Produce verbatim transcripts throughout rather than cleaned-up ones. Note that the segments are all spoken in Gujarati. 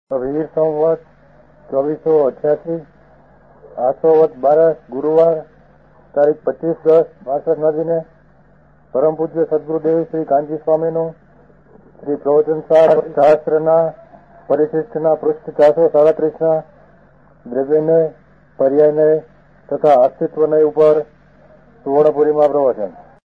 વીર સંવત ચોવીસો અઠ્યાસી આઠસો વત બારસ ગુરુવાર તારીખ પચીસ દસ બાસઠ નદીને પરમ પૂજ્ય સદગુરુદેવ શ્રી કાંજી સ્વામીનું શ્રી પ્રવચન શાસ્ત્રના પરિશિષ્ટના પૃષ્ઠ ચારસો સાડત્રીસના દ્રવ્યને પર્યાયને તથા અસ્તિત્વને ઉપર સુવર્ણપુરીમાં પ્રવચન.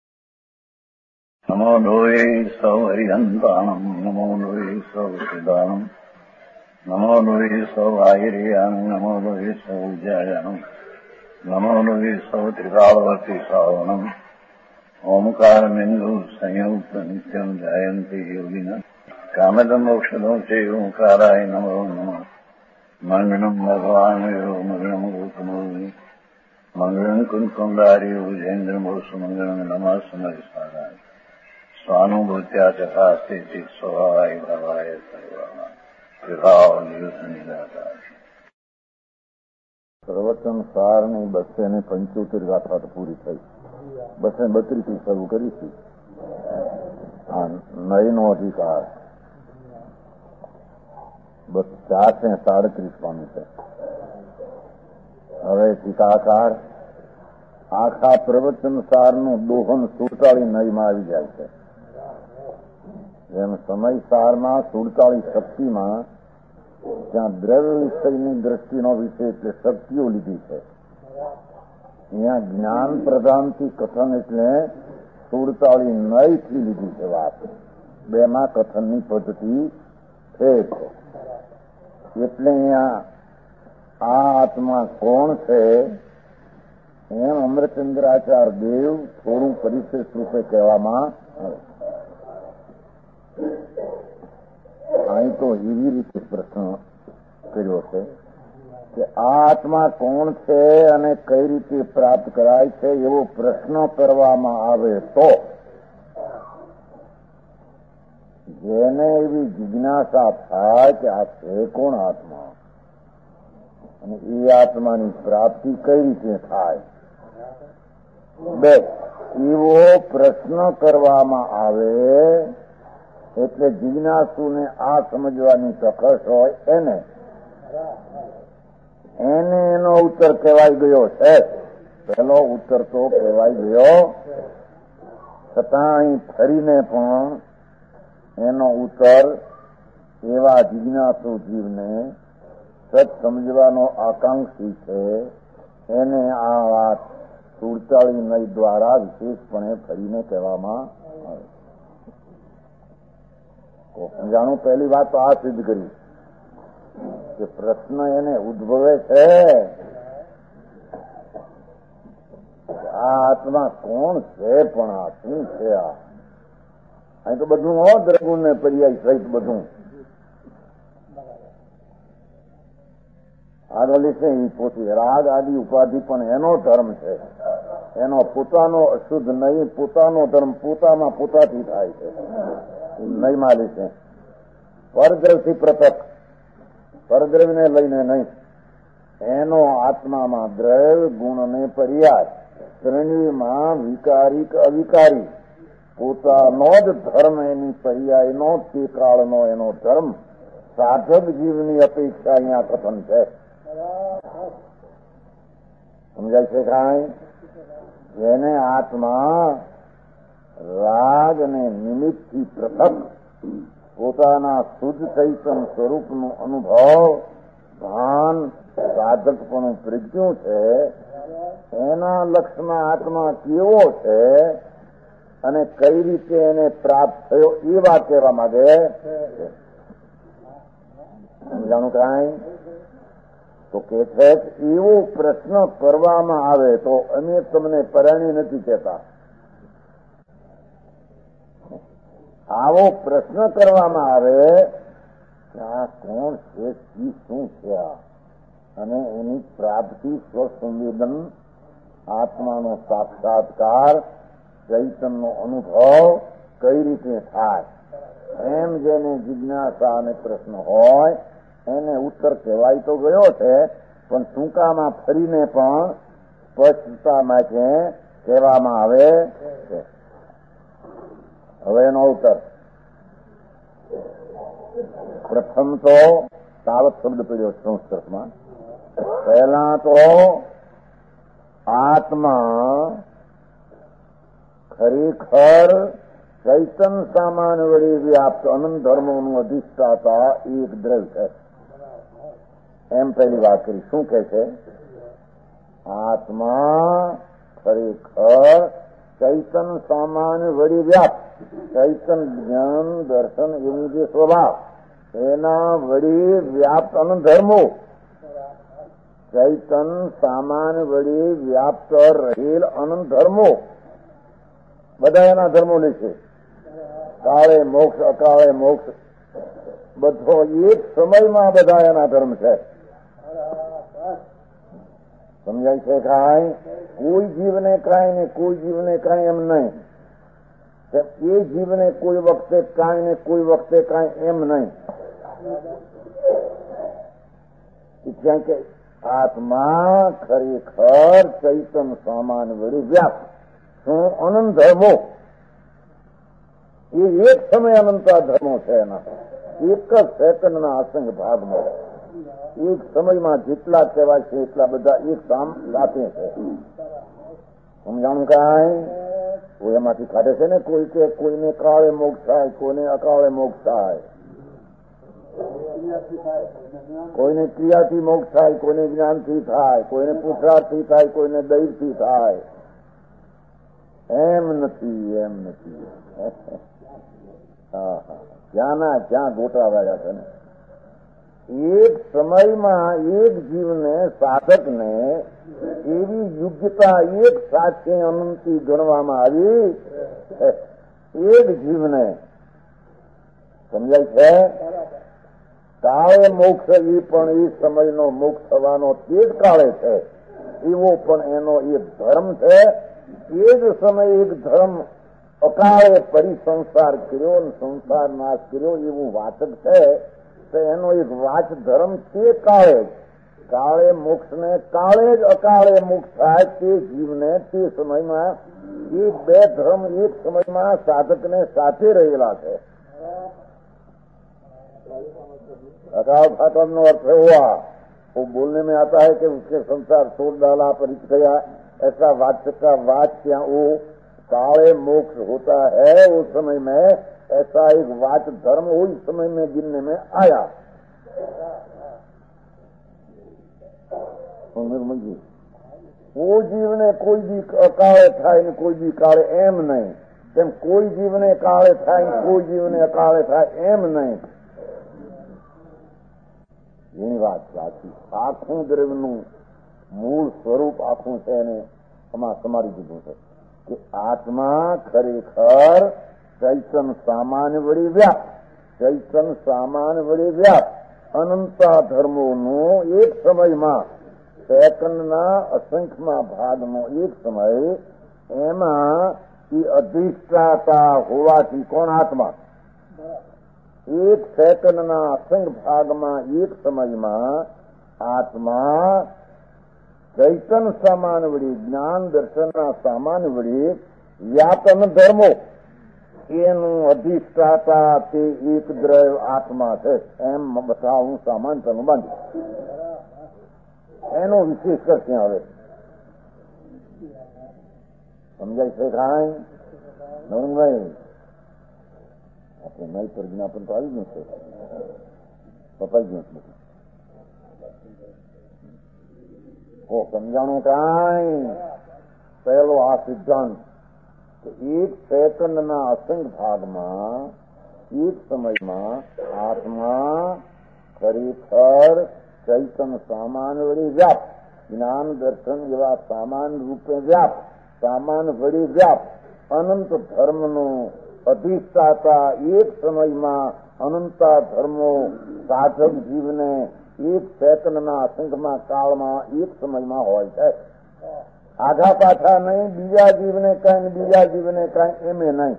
નમો લોહે સૌ હરિહંતાણમ નમો લોહે સૌ સિદ્ધાણમ નમો લોહે સૌ આયર્યાણમ નમો લોહે સૌ ઉજ્જાયાણમ નમો લોહે સૌ ત્રિકાળવતી શ્રાવણમ ઓમકાર બિંદુ સંયુક્ત નિત્યમ જાયંતી યોગિના કામદમ મોક્ષદો છે ઓંકારાય નમો નમઃ મંગળમ ભગવાન મંગળમ ગોતમોની મંગળમ કુંકુંડારી ઉજેન્દ્રમો સુમંગળમ નમઃ સમયસારાય સ્વાનુભૂત્યા ચકાસ્તે સ્વભાવાય ભવાય સર્વાના વિભાવ નિદાતા. પ્રવચન સારની બસે ને પંચોતેર ગાથા તો પૂરી થઈ. બસે બત્રીસ થી શરૂ કરીશું. આ નયનો અધિકાર બસ ચારસો સાડત્રીસ પામી છે. હવે ટીકાકાર આખા પ્રવચન સારનું દોહન સુડતાળી નયમાં આવી જાય છે. જેમ સમય સારમાં સુડતાળી શક્તિમાં ત્યાં દ્રવ્ય વિષયની દ્રષ્ટિનો વિષય એટલે શક્તિઓ લીધી છે. અહીંયા જ્ઞાન પ્રધાનથી કથન એટલે સુડતાળી નયથી લીધી છે વાત. બેમાં કથનની પદ્ધતિ છે. એટલે અહીંયા આ આત્મા કોણ છે એમ અમૃતચંદ્રાચાર્ય દેવ થોડું પરિશેષ રૂપે કહેવામાં આવે. અહીં તો એવી રીતે પ્રશ્ન કર્યો છે કે આ આત્મા કોણ છે અને કઈ રીતે પ્રાપ્ત કરાય છે એવો પ્રશ્ન કરવામાં આવે તો જેને એવી જિજ્ઞાસા થાય કે આ છે કોણ આત્મા અને એ આત્માની પ્રાપ્તિ કઈ રીતે થાય, બે એવો પ્રશ્ન કરવામાં આવે એટલે જિજ્ઞાસુને આ સમજવાની ચોક્કસ હોય એને એને એનો ઉત્તર કહેવાય ગયો છે. પહેલો ઉત્તર તો કહેવાય ગયો, છતાં અહીં ફરીને પણ એનો ઉત્તર એવા જિજ્ઞાસુ જીવને સત સમજવાનો આકાંક્ષી છે એને આ વાત સુડતાળી નય દ્વારા વિશેષપણે ફરીને કહેવામાં આવે. સમજાણું પહેલી વાત તો આ સિદ્ધ કરી કે પ્રશ્ન એને ઉદ્ભવે છે આ આત્મા કોણ છે, પણ આ શું છે? આ અહીં તો બધું હો દ્રગુણ ને પર્યાય સહિત બધું આગળ છે. એ પોતે રાગ આદિ ઉપાધિ પણ એનો ધર્મ છે. એનો પોતાનો અશુદ્ધ નહીં, પોતાનો ધર્મ પોતામાં પોતાથી થાય છે. નહીં માલી છે પરદ્રવથી પૃથક, પરદ્રવ્યને લઈને નહીં. એનો આત્મામાં દ્રવ્ય ગુણ ને પર્યાય ત્રણેયમાં વિકારી કે અવિકારી પોતાનો જ ધર્મ એની પર્યાયનો તે કાળનો એનો ધર્મ સાધક જીવની અપેક્ષા અહીંયા કથન છે. સમજાય છે કાંઈ? જેને આત્મા રાગ અને નિમિત્તથી પૃથક પોતાના શુદ્ધ ચૈતન સ્વરૂપનું અનુભવ ભાન સાધકપણું પ્રજ્ઞું છે એના લક્ષમાં આત્મા કેવો છે અને કઈ રીતે એને પ્રાપ્ત થયો એ વાત કહેવા માંગે. સમજાણું કાંઈ? તો કે છે એવો પ્રશ્ન કરવામાં આવે તો અમે તમને પરણી નથી કહેતા. આવો પ્રશ્ન કરવામાં આવે કે આ કોણ છે, શું છે આ, અને એની પ્રાપ્તિ સ્વસંવેદન આત્માનો સાક્ષાત્કાર ચૈતનનો અનુભવ કઈ રીતે થાય એમ જેને જિજ્ઞાસા અને પ્રશ્ન હોય એને ઉત્તર કહેવાય તો ગયો છે, પણ ટૂંકામાં ફરીને પણ સ્પષ્ટતા માટે કહેવામાં આવે છે. હવે એનો ઉત્તર પ્રથમ તો તાવત શબ્દ પડ્યો સંસ્કૃતમાં. પહેલા તો આત્મા ખરેખર ચૈતન સામાન વડે વ્યાપ્ત અનંત ધર્મોનું અધિષ્ઠાતા એક દ્રવ્ય છે એમ પહેલી વાત કરી. શું કે છે? આત્મા ખરેખર ચૈતન સામાન વડે વ્યાપ્ત, ચૈતન જ્ઞાન દર્શન એવું જે સ્વભાવ એના વડે વ્યાપ્ત અનંત ધર્મો, ચૈતન સામાન વડે વ્યાપ્ત રહેલ અનંત ધર્મો, બધા એના ધર્મો લેશે. કાળે મોક્ષ, અકાળે મોક્ષ, બધો એક સમયમાં બધા એના ધર્મ છે. સમજાય છે? કાંઈ કોઈ જીવને કાંઈ ને કોઈ જીવને કાંઈ એમ નહીં. એ જીવને કોઈ વખતે કાંઈ ને કોઈ વખતે કાંઈ એમ નહીં. ત્યાં કે આત્મા ખરેખર ચૈતન સામાન વડે વ્યાપ્ત, શું અનંત ધર્મો, એ એક સમય અનંતા ધર્મો છે. એના એક જ સેકન્ડના અસંગ ભાગમાં એક સમયમાં જેટલા કહેવાય છે એટલા બધા એક કામ સાથે છે. સમજાણું કાંઈ? કોઈ એમાંથી કાઢે છે ને, કોઈ કે કોઈને કાળે મોક્ષ થાય, કોઈને અકાળે મોક્ષ થાય, કોઈને ક્રિયાથી મોક્ષ થાય, કોઈને જ્ઞાનથી થાય, કોઈને પુરુષાર્થથી થાય, કોઈને દૈવથી થાય. એમ નથી, એમ નથી. હા હા, ક્યાંના ક્યાં ગોટા વાળ્યા છે ને. એક સમયમાં એક જીવને, સાધકને એવી યોગ્યતા એક સાથે અનંતી ગણવામાં આવી. એક જીવને સમજાય છે? કાળે મોક્ષ એ પણ એ સમયનો મોક્ષ થવાનો તે જ કાળે છે, એવો પણ એનો એક ધર્મ છે. એ જ સમયે એક ધર્મ અકાળે પરિસંસાર કર્યો, સંસાર નાશ કર્યો એવું વાચક છે. તો એનો એક વાચ ધર્મ તે કાળે જ, કાળે મોક્ષને કાળે જ અકાળે મોક્ષ થાય તે જીવને તે સમયમાં એ બે ધર્મ એક સમયમાં સાધકને સાથે રહેલા છે. अकाल खातम नो अर्थ हुआ वो बोलने में आता है कि उसके संसार छोड़ डाला, परिच गया, ऐसा वाच्य का वाच्य वो काले मोक्ष होता है उस समय में, ऐसा एक वाच धर्म वो इस समय में गिनने में आया. निर्मल કોઈ જીવને કોઈ બી અકાળે થાય ને કોઈ બી કાળે એમ નહીં, તેમ કોઈ જીવને કાળે થાય ને કોઈ જીવને અકાળે થાય એમ નહીં. એની વાત સાચી. આખું દ્રવ્યનું મૂળ સ્વરૂપ આખું છે એને આમાં સમારી દીધું છે કે આત્મા ખરેખર ચૈતન સામાન્ય વડે વ્યાપ્ત, ચૈતન સામાન્ય વડે વ્યાપ્ત અનંતા ધર્મોનું એક સમયમાં સેકન્ડના અસંખ્યમાં ભાગનો એક સમય એમાં એ અધિષ્ઠાતા હોવાથી કોણ આત્મા એક સેકન્ડના અસંખ્ય ભાગમાં એક સમયમાં આત્મા ચૈતન સામાન વડે જ્ઞાન દર્શનના સામાન વડે વ્યાપન ધર્મો એનું અધિષ્ઠાતા તે એક દ્રવ્ય આત્મા છે એમ બતાવું સામાન તમે બાંધ્યું. એનો વિશેષ કરશે. હવે સમજાય છે કાંઈ નવનભાઈ? આપણે નઈ પ્રજ્ઞા પણ તો આવી ગયું છે, પપાઈ ગયું છે. ઓ સમજાણું કાંઈ? પહેલો આ સિદ્ધાંત કે એક સેકન્ડના અસંખ્ય ભાગમાં એક સમયમાં આત્મા ખરેખર ચૈતન સામાન વડે વ્યાપ્ત, જ્ઞાન દર્શન એવા સામાન રૂપે વ્યાપ્ત, સામાન વડે વ્યાપ્ત અનંત ધર્મનો અધિષ્ઠાતા એક સમયમાં અનંતા ધર્મો સાધક જીવને એક સેકન્ડના અસંખ્યમાં કાળમાં એક સમયમાં હોય છે. આઘા પાછા નહીં, બીજા જીવને કઈ બીજા જીવને કઈ એમે નહીં.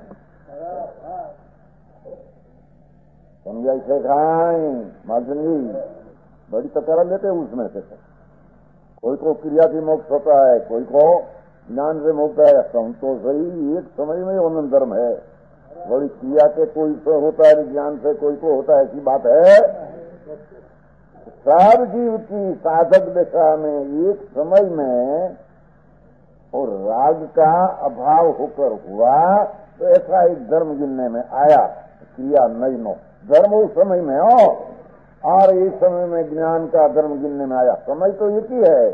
समझाई से खाएं मार्जन जी बड़ी तकरा लेते हैं उसमें से. कोई को क्रिया से मोक्ष होता है, कोई को ज्ञान से मोक्ष है. तो सही एक समय में अनंत धर्म है. बड़ी क्रिया के कोई से होता है ज्ञान से कोई को होता है, ऐसी बात है. सब जीव की साधक दशा में एक समय में और राग का अभाव होकर हुआ तो ऐसा एक धर्म गिनने में आया। क्रिया नहीं नो धर्म उस समय में हो और इस समय में ज्ञान का धर्म गिनने में आया। समय तो एक ही है,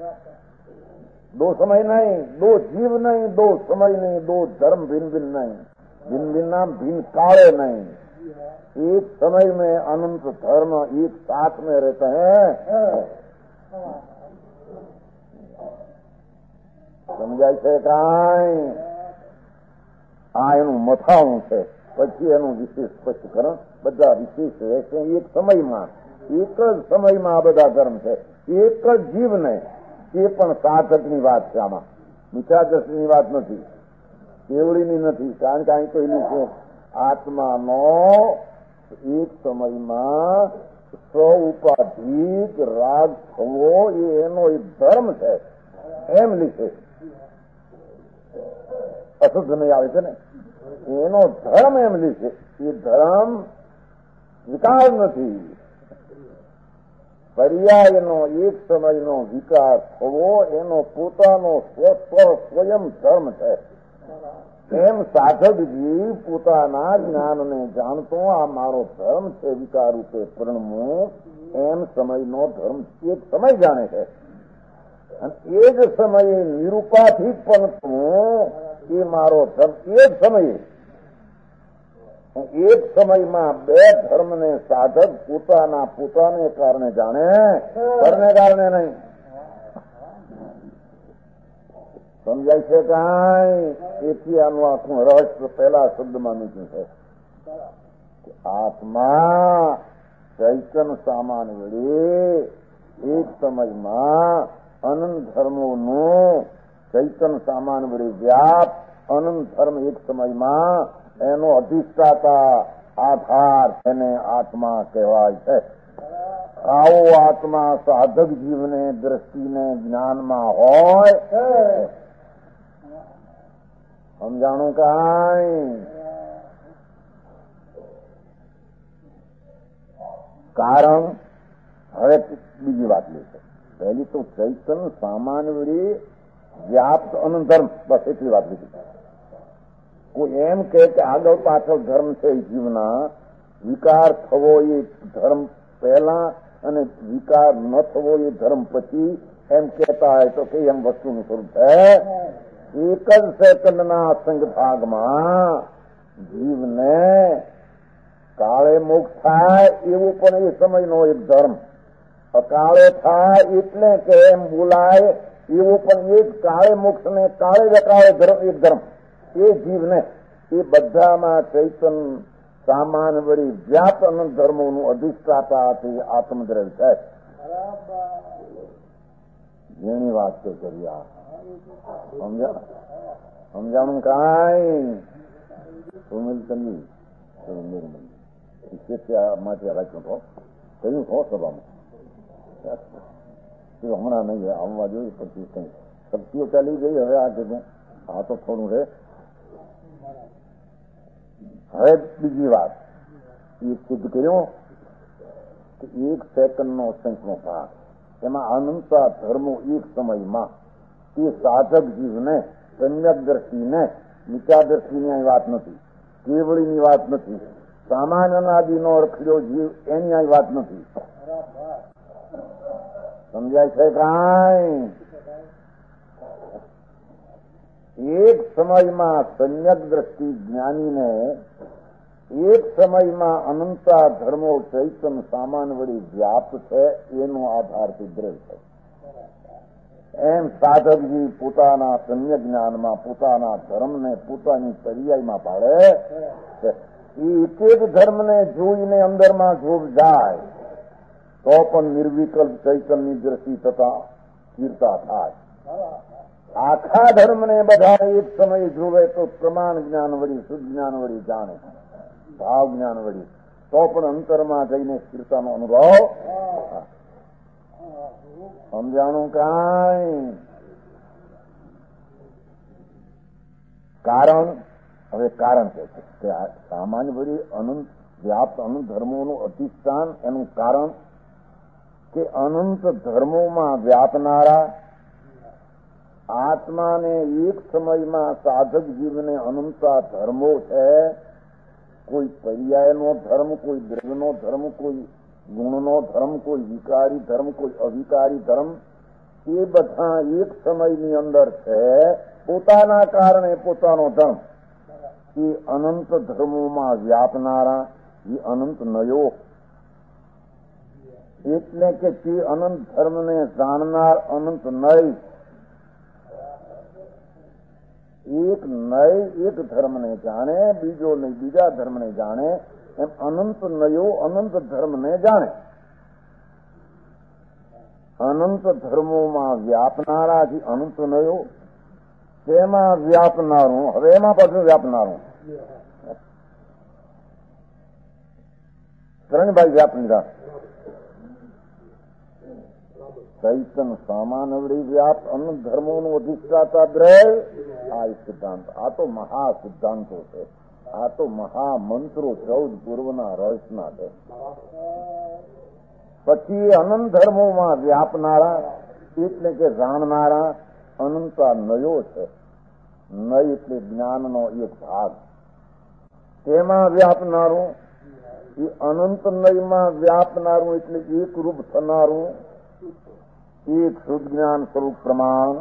दो समय नहीं, दो जीव नहीं, दो समय नहीं, दो धर्म भिन्न भिन्न नहीं, भिन्न भिन्न नाम भिन्न काले नहीं, एक समय में अनंत धर्म एक साथ में रहते हैं। સમજાય છે કાંઈ? આ એનું મથાણું છે, પછી એનું વિશેષ સ્પષ્ટીકરણ બધા વિશેષ રહેશે એક સમયમાં, એક જ સમયમાં આ બધા ધર્મ છે, એક જ જીવને, એ પણ સાધકની વાત છે, આમાં મિથ્યાદર્શની વાત નથી, કેવડીની નથી, કારણ કે અહીં તો એનું છે આત્માનો એક સમયમાં સ્વ-ઉપાધિક રાગ થવો એ એનો એક ધર્મ છે એમ લીધે અશુદ્ધ નહીં આવે છે ને, એનો ધર્મ એમ લીધે એ ધર્મ વિકાર નથી, પર્યાયનો એક સમયનો વિકાર થવો એનો પોતાનો સ્વયં ધર્મ છે. એમ સાધકજી પોતાના જ્ઞાનને જાણતો આ મારો ધર્મ છે વિકાર રૂપે પરણવું, એમ સમયનો ધર્મ એક સમય જાણે છે. અને એ જ સમયે નિરૂપાધિક પણ એ મારો ધર્મ એ જ સમયે, એક સમયમાં બે ધર્મને સાધક પોતાના પોતાને કારણે જાણે, પરને કારણે નહીં. સમજાય છે કાંઈ? એથી આનું આખું રહસ્ય પહેલા શબ્દમાં મૂક્યું છે. આત્મા ચૈતન સામાન વડે એક સમયમાં અનંત ધર્મોનું ચૈતન સામાન વડે વ્યાપ અનંત ધર્મ એક સમયમાં એનો અધિષ્ઠાતા આધાર એને આત્મા કહેવાય છે. આવો આત્મા સાધક જીવને દ્રષ્ટિને જ્ઞાનમાં હોય, સમજાણું કાંઈ? કારણ હવે બીજી વાત લે છે. પહેલી તો ચૈતન સામાન વડે વ્યાપ્ત અનંત ધર્મ, બસ એટલી વાત લીધી. કોઈ એમ કે આગળ પાછળ ધર્મ છે જીવના, વિકાર થવો એ ધર્મ પહેલા અને વિકાર ન થવો એ ધર્મ પછી, એમ કહેતા હોય તો કે એમ વસ્તુનું સ્વરૂપ છે. એક જ સેકન્ડના અસંગ ભાગમાં જીવને કાળે મોક્ષ થાય એવું પણ એ સમયનો એક ધર્મ, અકાળે થાય એટલે કે એમ બોલાય એવું પણ એક કાળે મોક્ષ ને કાળે જકાળે ધર્મ એક ધર્મ, એ જીવને એ બધામાં ચૈતન સામાન વળી વ્યાપ અનંત ધર્મોનું અધિષ્ઠાતા આત્મદ્રવ્ય છે. જેની વાત તો કરી આ સમજાણું કાંઈ? સુમિલ સંગી માટે રાખ્યું તો કહ્યું હો સભામાં હમણાં નહીં આવવા જોઈએ, પછી કઈ શક્તિઓ ચાલી ગઈ. હવે આ કીધું આ તો થોડું રહે. હવે બીજી વાત એ સિદ્ધ કર્યો કે એક સેકન્ડનો સંખ્યનો ભાગ, એમાં અનંતા ધર્મો એક સમયમાં, એ સાધક જીવને સમ્યક દ્રષ્ટિને મિથ્યાદર્શીની વાત નથી, કેવળીની વાત નથી, સામાન્ય અનાદિનો રખડ્યો જીવ એની આ વાત નથી. સમજાય છે કાંઈ? એક સમયમાં સમ્યક દ્રષ્ટિ જ્ઞાનીને એક સમયમાં અનંતા ધર્મો ચૈતન સામાન વળી વ્યાપ્ત છે એનો આધારથી દ્રઢ છે. એમ સાધકજી પોતાના સમ્યક જ્ઞાનમાં પોતાના ધર્મને પોતાની પર્યાયમાં પાડે છે. એ એક એક ધર્મને જોઈને અંદરમાં જોગ જાય તો પણ નિર્વિકલ્પ ચૈતનની દ્રષ્ટિ થતા સ્થિરતા થાય. આખા ધર્મને બધા એક સમયે જોવે તો પ્રમાણ જ્ઞાન વળી શુદ્ધ જ્ઞાન વળી જાણે, ભાવ જ્ઞાન વળી, તો પણ અંતરમાં જઈને સ્થિરતાનો અનુભવ. સમજાણું કાંઈ? કારણ હવે કારણ કે છે કે સામાન્ય વળી અનંત વ્યાપ્ત અનંત ધર્મોનું અધિષ્ઠાન, એનું કારણ કે અનંત ધર્મોમાં વ્યાપનારા આત્માને એક સમયમાં સાધક જીવને અનંતા ધર્મો છે. કોઈ પર્યાયનો ધર્મ, કોઈ દ્રવ્યનો ધર્મ, કોઈ ગુણનો ધર્મ, કોઈ વિકારી ધર્મ, કોઈ અવિકારી ધર્મ, એ બધા એક સમયની અંદર છે. પોતાના કારણે પોતાનો ધર્મ એ અનંત ધર્મોમાં વ્યાપનારા એ અનંત નયો, એટલે કે તે અનંત ધર્મને જાણનાર અનંત નય. એક નય એક ધર્મને જાણે, બીજો નહીં બીજા ધર્મને જાણે, એમ અનંત નયો અનંત ધર્મને જાણે. અનંત ધર્મોમાં વ્યાપનારાથી અનંત નયો, તેમાં વ્યાપનારું. હવે એમાં પાછું વ્યાપનારું ત્રણ ભાઈ વ્યાપની ચૈતન સામાનવડી વ્યાપ અનંત ધર્મોનું અધિષ્ઠાતા દ્રવ. આ સિદ્ધાંત, આ તો મહા સિદ્ધાંતો છે. આ તો મહામંત્રો ચૌદ પૂર્વના રહસ્યના છે. પછી અનંત ધર્મોમાં વ્યાપનારા એટલે કે જાણનારા અનંતા નયો છે. નય એટલે જ્ઞાનનો એક ભાગ. તેમાં વ્યાપનારું એ અનંત નયમાં વ્યાપનારું એટલે એક રૂપ થનારું એક શુદ્ધ જ્ઞાન સ્વરૂપ પ્રમાણ.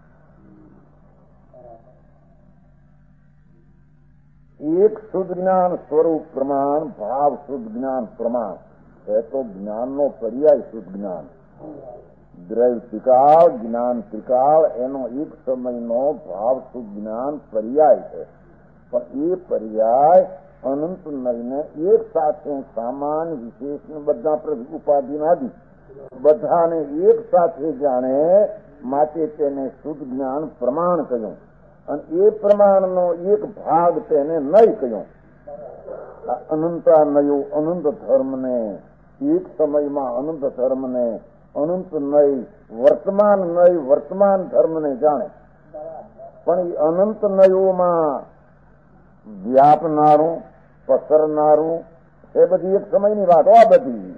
એક શુદ્ધ જ્ઞાન સ્વરૂપ પ્રમાણ, ભાવ શુદ્ધ જ્ઞાન પ્રમાણ એ તો જ્ઞાનનો પર્યાય શુદ્ધ જ્ઞાન. દ્રવ્ય ત્રિકાળ, જ્ઞાન ત્રિકાળ એનો એક સમયનો ભાવ શુદ્ધ જ્ઞાન પર્યાય છે. પણ એ પર્યાય અનંત નયને એક સાથે સામાન વિશેષ બધા ઉપાધિનાદી બધાને એક સાથે જાણે, માટે તેને શુદ્ધ જ્ઞાન પ્રમાણ કહ્યું. અને એ પ્રમાણનો એક ભાગ તેને નય કહ્યું. અનંતા નયો અનંત ધર્મને એક સમયમાં અનંત ધર્મને અનંત નય વર્તમાન નય વર્તમાન ધર્મને જાણે. પણ એ અનંત નયોમાં વ્યાપનારું પસરનારું એ બધી એક સમયની વાત. આ બધી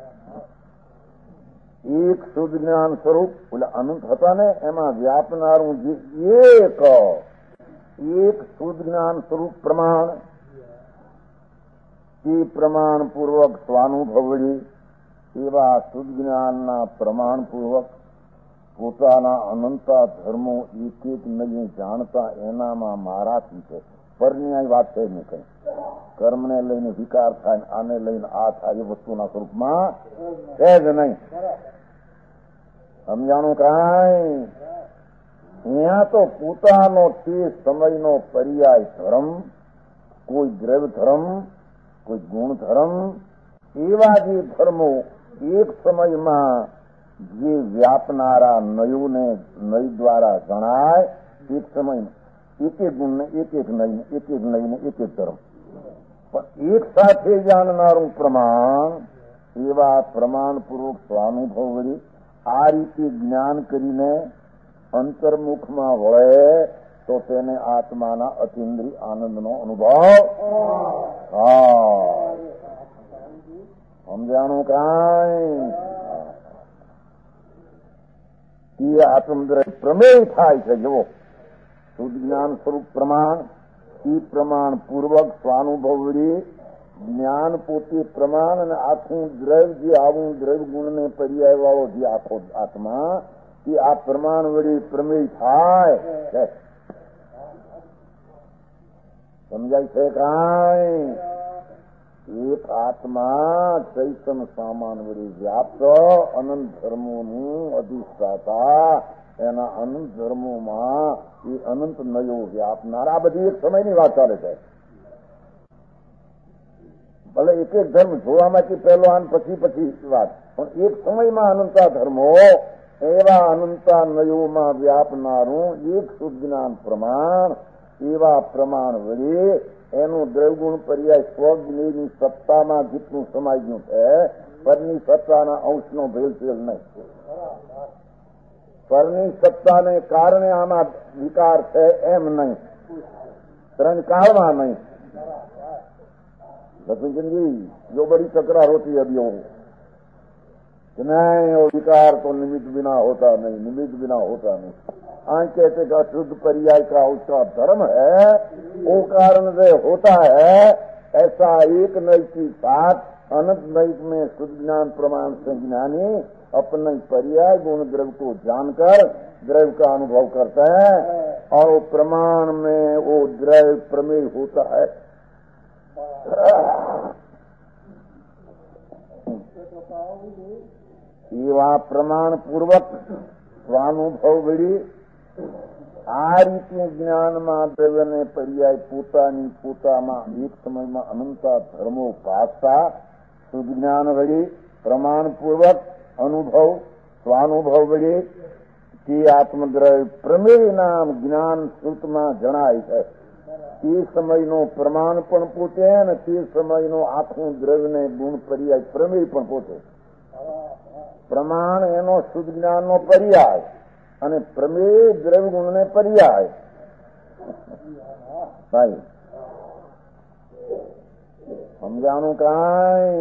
એક શુદ્ધ જ્ઞાન સ્વરૂપ એટલે અનંત હતા ને, એમાં વ્યાપનારું જે એક એક શુદ્ધ જ્ઞાન સ્વરૂપ પ્રમાણ, એ પ્રમાણ પૂર્વક સ્વાનુભવડી એવા શુદ્ધ જ્ઞાનના પ્રમાણ પૂર્વક પોતાના અનંતા ધર્મો એક એક નહીં જાણતા એનામાં મારાથી છે. પરન્યાય વાત છે નહીં કઈ. કર્મને લઈને વિકાર થાય, આને લઈને આ થાય, એ વસ્તુના સ્વરૂપમાં છે જ નહીં. સમજાણું કાંઈ? અહીંયા તો પોતાનો તે સમયનો પર્યાય ધર્મ, કોઈ દ્રવ્ય ધર્મ, કોઈ ગુણ ધર્મ, એવા જે ધર્મો એક સમયમાં જે વ્યાપનારા નયોને નય દ્વારા જણાય, એક સમય એક એક ગુણને એક એક નયને એક એક નયને એક એક ધર્મ, પણ એક સાથે જાણનારું પ્રમાણ, એવા પ્રમાણપૂર્વક સ્વાનુભવ વળી આ રીતે જ્ઞાન કરીને અંતર્મુખમાં વળે તો તેને આત્માના અતિન્દ્રિય આનંદનો અનુભવ. હા, સમજાણું કાંઈ? એ આત્મદ્રવ્ય પ્રમેય થાય છે. જુઓ, શુદ્ધ જ્ઞાન સ્વરૂપ પ્રમાણ, એ પ્રમાણ પૂર્વક સ્વાનુભવ વળી જ્ઞાન પોતે પ્રમાણ અને આખું દ્રવ્ય, જે આવું દ્રવ્ય ગુણને પર્યાય વાળો જે આખો આત્મા, એ આ પ્રમાણ વળી પ્રમેય થાય. સમજાય છે કાંઈ? એક આત્મા ચૈતન સામાન વળી વ્યાપ્ત અનંત ધર્મોનું અધિષ્ઠાતા, એના અનંત ધર્મોમાં એ અનંત નયો વ્યાપનાર. આ બધી એક સમયની વાત ચાલે છે. ભલે એક એક ધર્મ જોવામાંથી પહેલો આન પછી પછી વાત, પણ એક સમયમાં અનંતા ધર્મો એવા અનંતા નયોમાં વ્યાપનારું એક શુદ્ધ જ્ઞાન પ્રમાણ, એવા પ્રમાણ વળી એનું દ્રવગુણ પર્યાય સ્વજ્ઞની સત્તામાં જેટલું સમાઈ ગયું છે, પરની સત્તાના અંશનો ભેલસેલ નહીં. પરની સત્તાને કારણે આમાં વિકાર છે એમ નહીં, ત્રણ કાળમાં નહીં. લક્ષ્મીચંદજી જો બડી તકરાર હોતી અભિયો कि नहीं वो विकार तो निमित्त बिना होता नहीं, निमित्त बिना होता नहीं। आए कहते कि अशुद्ध पर्याय का उसका धर्म है, वो कारण से होता है। ऐसा एक नई की साथ अनंत नई में शुद्ध ज्ञान प्रमाण से ज्ञानी अपने पर्याय गुण द्रव्य को जानकर द्रव्य का अनुभव करता है, और वो प्रमाण में वो द्रव्य प्रमेय होता है। એવા પ્રમાણ પૂર્વક સ્વાનુભવ વળી આ રીતનું જ્ઞાનમાં દ્રવ્યને પર્યાય પોતાની પોતામાં એક સમયમાં અનંતા ધર્મો પાસતા સુજ્ઞાન વળી પ્રમાણપૂર્વક અનુભવ સ્વાનુભવ વળી તે આત્મદ્રવ્ય પ્રમેય નામ જ્ઞાન શ્રુતમાં જણાય છે। તે સમયનો પ્રમાણ પણ પોતે અને તે સમયનો આખું દ્રવ્યને ગુણ પર્યાય પ્રમેય પણ પોતે। પ્રમાણ એનો શુદ્ધ જ્ઞાનનો પર્યાય અને પ્રમેય દ્રવ્ય ગુણને પર્યાય। ભાઈ સમજાણું કાંઈ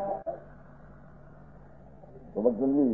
જલ્દી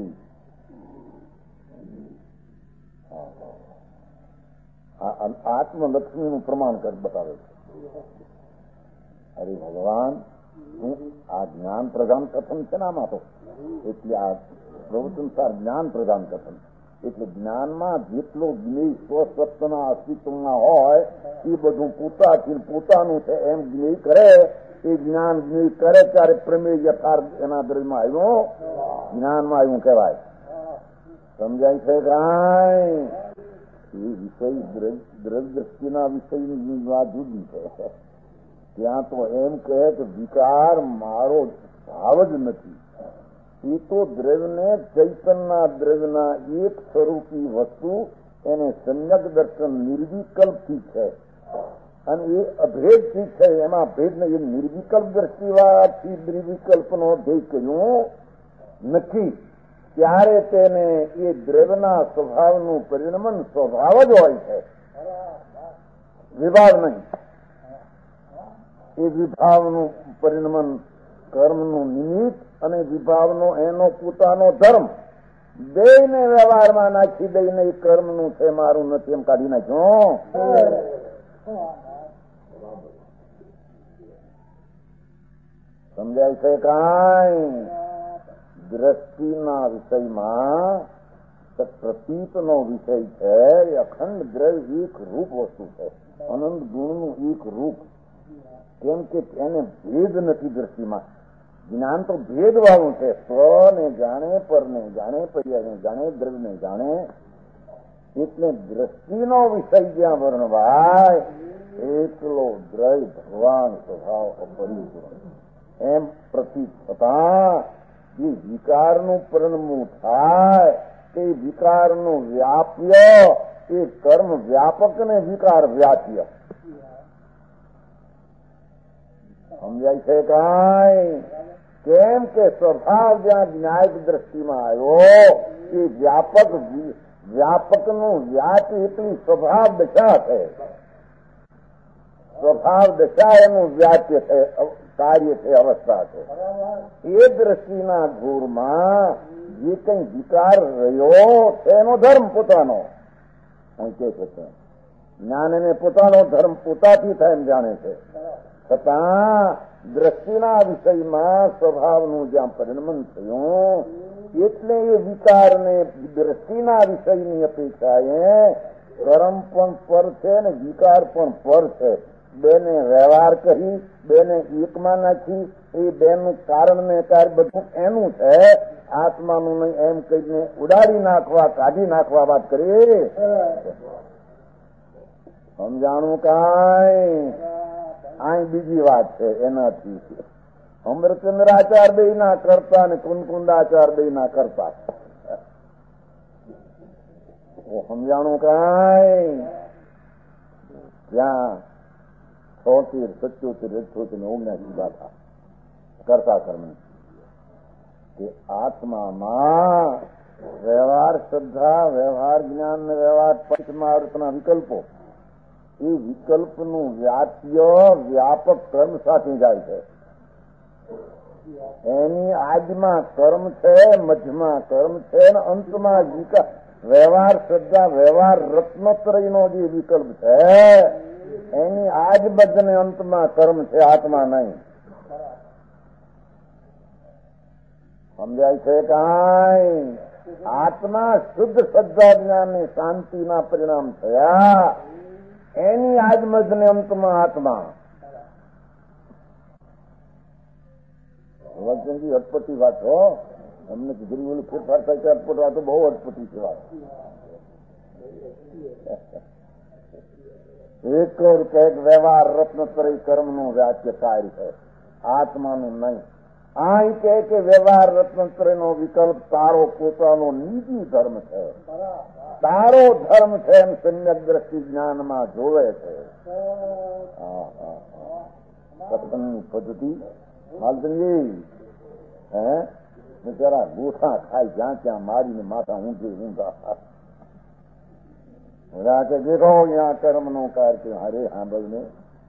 આત્મલક્ષ્મીનું પ્રમાણ કરી બતાવે છે। અરે ભગવાન, હું આ જ્ઞાન પ્રદાન કથન છે ને આમાં તો, એટલે આ પ્રવચનસાર જ્ઞાન પ્રદાન કથન, એટલે જ્ઞાનમાં જેટલો જ્ઞેય સ્વસ્વત્વના અસ્તિત્વમાં હોય એ બધું પોતાથી પોતાનું છે એમ જ્ઞેય કરે। એ જ્ઞાન જ્ઞેય કરે ત્યારે પ્રમેય યથાર્થ એના દ્રવ્યમાં આવ્યું, જ્ઞાનમાં આવ્યું કહેવાય। સમજાય છે કાંઈ? એ વિષય દ્રવ્ય દ્રષ્ટિના વિષયની વાત જુદી છે। ત્યાં તો એમ કહે કે વિકાર મારો ભાવ જ નથી, એ તો દ્રવ્યને ચૈતનના દ્રવ્યના એક સ્વરૂપી વસ્તુ એને સમ્યક દર્શન નિર્વિકલ્પથી છે, અને એ અભેદથી છે। એમાં ભેદ ને એ નિર્વિકલ્પ દ્રષ્ટિવાથી નિર્વિકલ્પનો ધ્યેય કર્યું નથી, ત્યારે તેને એ દ્રવ્યના સ્વભાવનું પરિણમન સ્વભાવ જ હોય છે, વિભાવ નહીં। એ વિભાવનું પરિણમન કર્મનું નિમિત્ત અને વિભાવનો એનો પોતાનો ધર્મ બેયને વ્યવહારમાં નાખી દઈને એ કર્મનું છે મારું નથી એમ કાઢી નાખ્યો। સમજાય છે કાંઈ? દ્રષ્ટિના વિષયમાં પ્રતીતનો વિષય છે એ અખંડ દ્રવ્ય એક રૂપ વસ્તુ છે, અનંત ગુણનું એક રૂપ। કેમ કે એને ભેદ નથી દ્રષ્ટિમાં। જ્ઞાન તો ભેદવાળું છે, સ્વને જાણે, પરને જાણે, પર્યાયને જાણે, દ્રવ્યને જાણે। એટલે દ્રષ્ટિનો વિષય જ્યાં વર્ણવાય એટલો દ્રવ્ય ભગવાન સ્વભાવ અપરિપૂર્ણ એમ પ્રતીત થતા જે વિકારનું પરિણમું થાય તે વિકારનું વ્યાપ્ય એ કર્મ વ્યાપક ને વિકાર વ્યાપ્ય। સમજાય છે કાંઈ? કેમ કે સ્વભાવ જ્યાં ન્યાયિક દ્રષ્ટિમાં આવ્યો એ વ્યાપક વ્યાપકનું વ્યાપ એટલી સ્વભાવ દશા છે, સ્વભાવ દશા એનું વ્યાપ્ય છે, કાર્ય છે, અવસ્થા છે। એ દ્રષ્ટિના ઘૂરમાં જે કઈ વિકાર રહ્યો એનો ધર્મ પોતાનો અહીં કે છે, જ્ઞાન એને પોતાનો ધર્મ પોતાથી થાય એમ જાણે છે, છતાં દ્રષ્ટિના વિષયમાં સ્વભાવનું જ્યાં પરિણમન થયું એટલે એ વિકારને દ્રષ્ટિના વિષયની અપેક્ષાએ કર્મ પણ પર છે ને વિકાર પણ પર છે। બેને વ્યવહાર કરી, બેને એકમાં નાખી, એ બેનું કારણ ને કાર્ય બધું એનું છે, આત્માનું નહીં એમ કહીને ઉડાડી નાખવા, કાઢી નાખવા વાત કરી। સમજાણું કાંઈ? અહીં બીજી વાત છે એનાથી અમરચંદ્રાચાર બે ના કરતા ને કુનકુંડાચાર બે ના કરતા। સમજાણું કાંઈ? ત્યાં છોતેર સત્યોતેર અઠ્યોતેર ને ઓગણસી બાથા કરતા કર્મ કે આત્મામાં વ્યવહાર શ્રદ્ધા, વ્યવહાર જ્ઞાન ને વ્યવહાર પંચમહાવૃતના વિકલ્પો એ વિકલ્પનું વ્યાપ્ય વ્યાપક કર્મ સાથે જાય છે। એની આજમાં કર્મ છે, મધ્યમાં કર્મ છે ને અંતમાં વિકલ્પ વ્યવહાર શ્રદ્ધા વ્યવહાર રત્નોત્તરીનો જે વિકલ્પ છે એની આજ બધને અંતમાં કર્મ છે, આત્મા નહીં. સમજાય છે કાંઈ? આત્મા શુદ્ધ શ્રદ્ધા જ્ઞાનની શાંતિના પરિણામ થયા એની આજ મધને અંતમાં આત્મા. વચનજી અટપટી વાત હો, અમને કીધું બોલું ફેરફાર થાય કે અટપટ વાત બહુ અટપટી છે વાત. એક કઈક વ્યવહાર રત્નત્રય કર્મનું વાક્ય કાર્ય છે, આત્માનું નહીં. આ કહે કે વ્યવહાર રત્નત્રયનો વિકલ્પ તારો પોતાનો નિજી ધર્મ છે, તારો ધર્મ છે એમ સમ્યક દ્રષ્ટિ જ્ઞાનમાં જોવે છે. સત્સંગની પદ્ધતિ માલતનજી હે બિચારા ગોઠા ખાય જ્યાં ત્યાં મારીને માથા ઊંચે ઊંધા કે દેખો અહીંયા કર્મનો કાર્ય. અરે સાંભળને,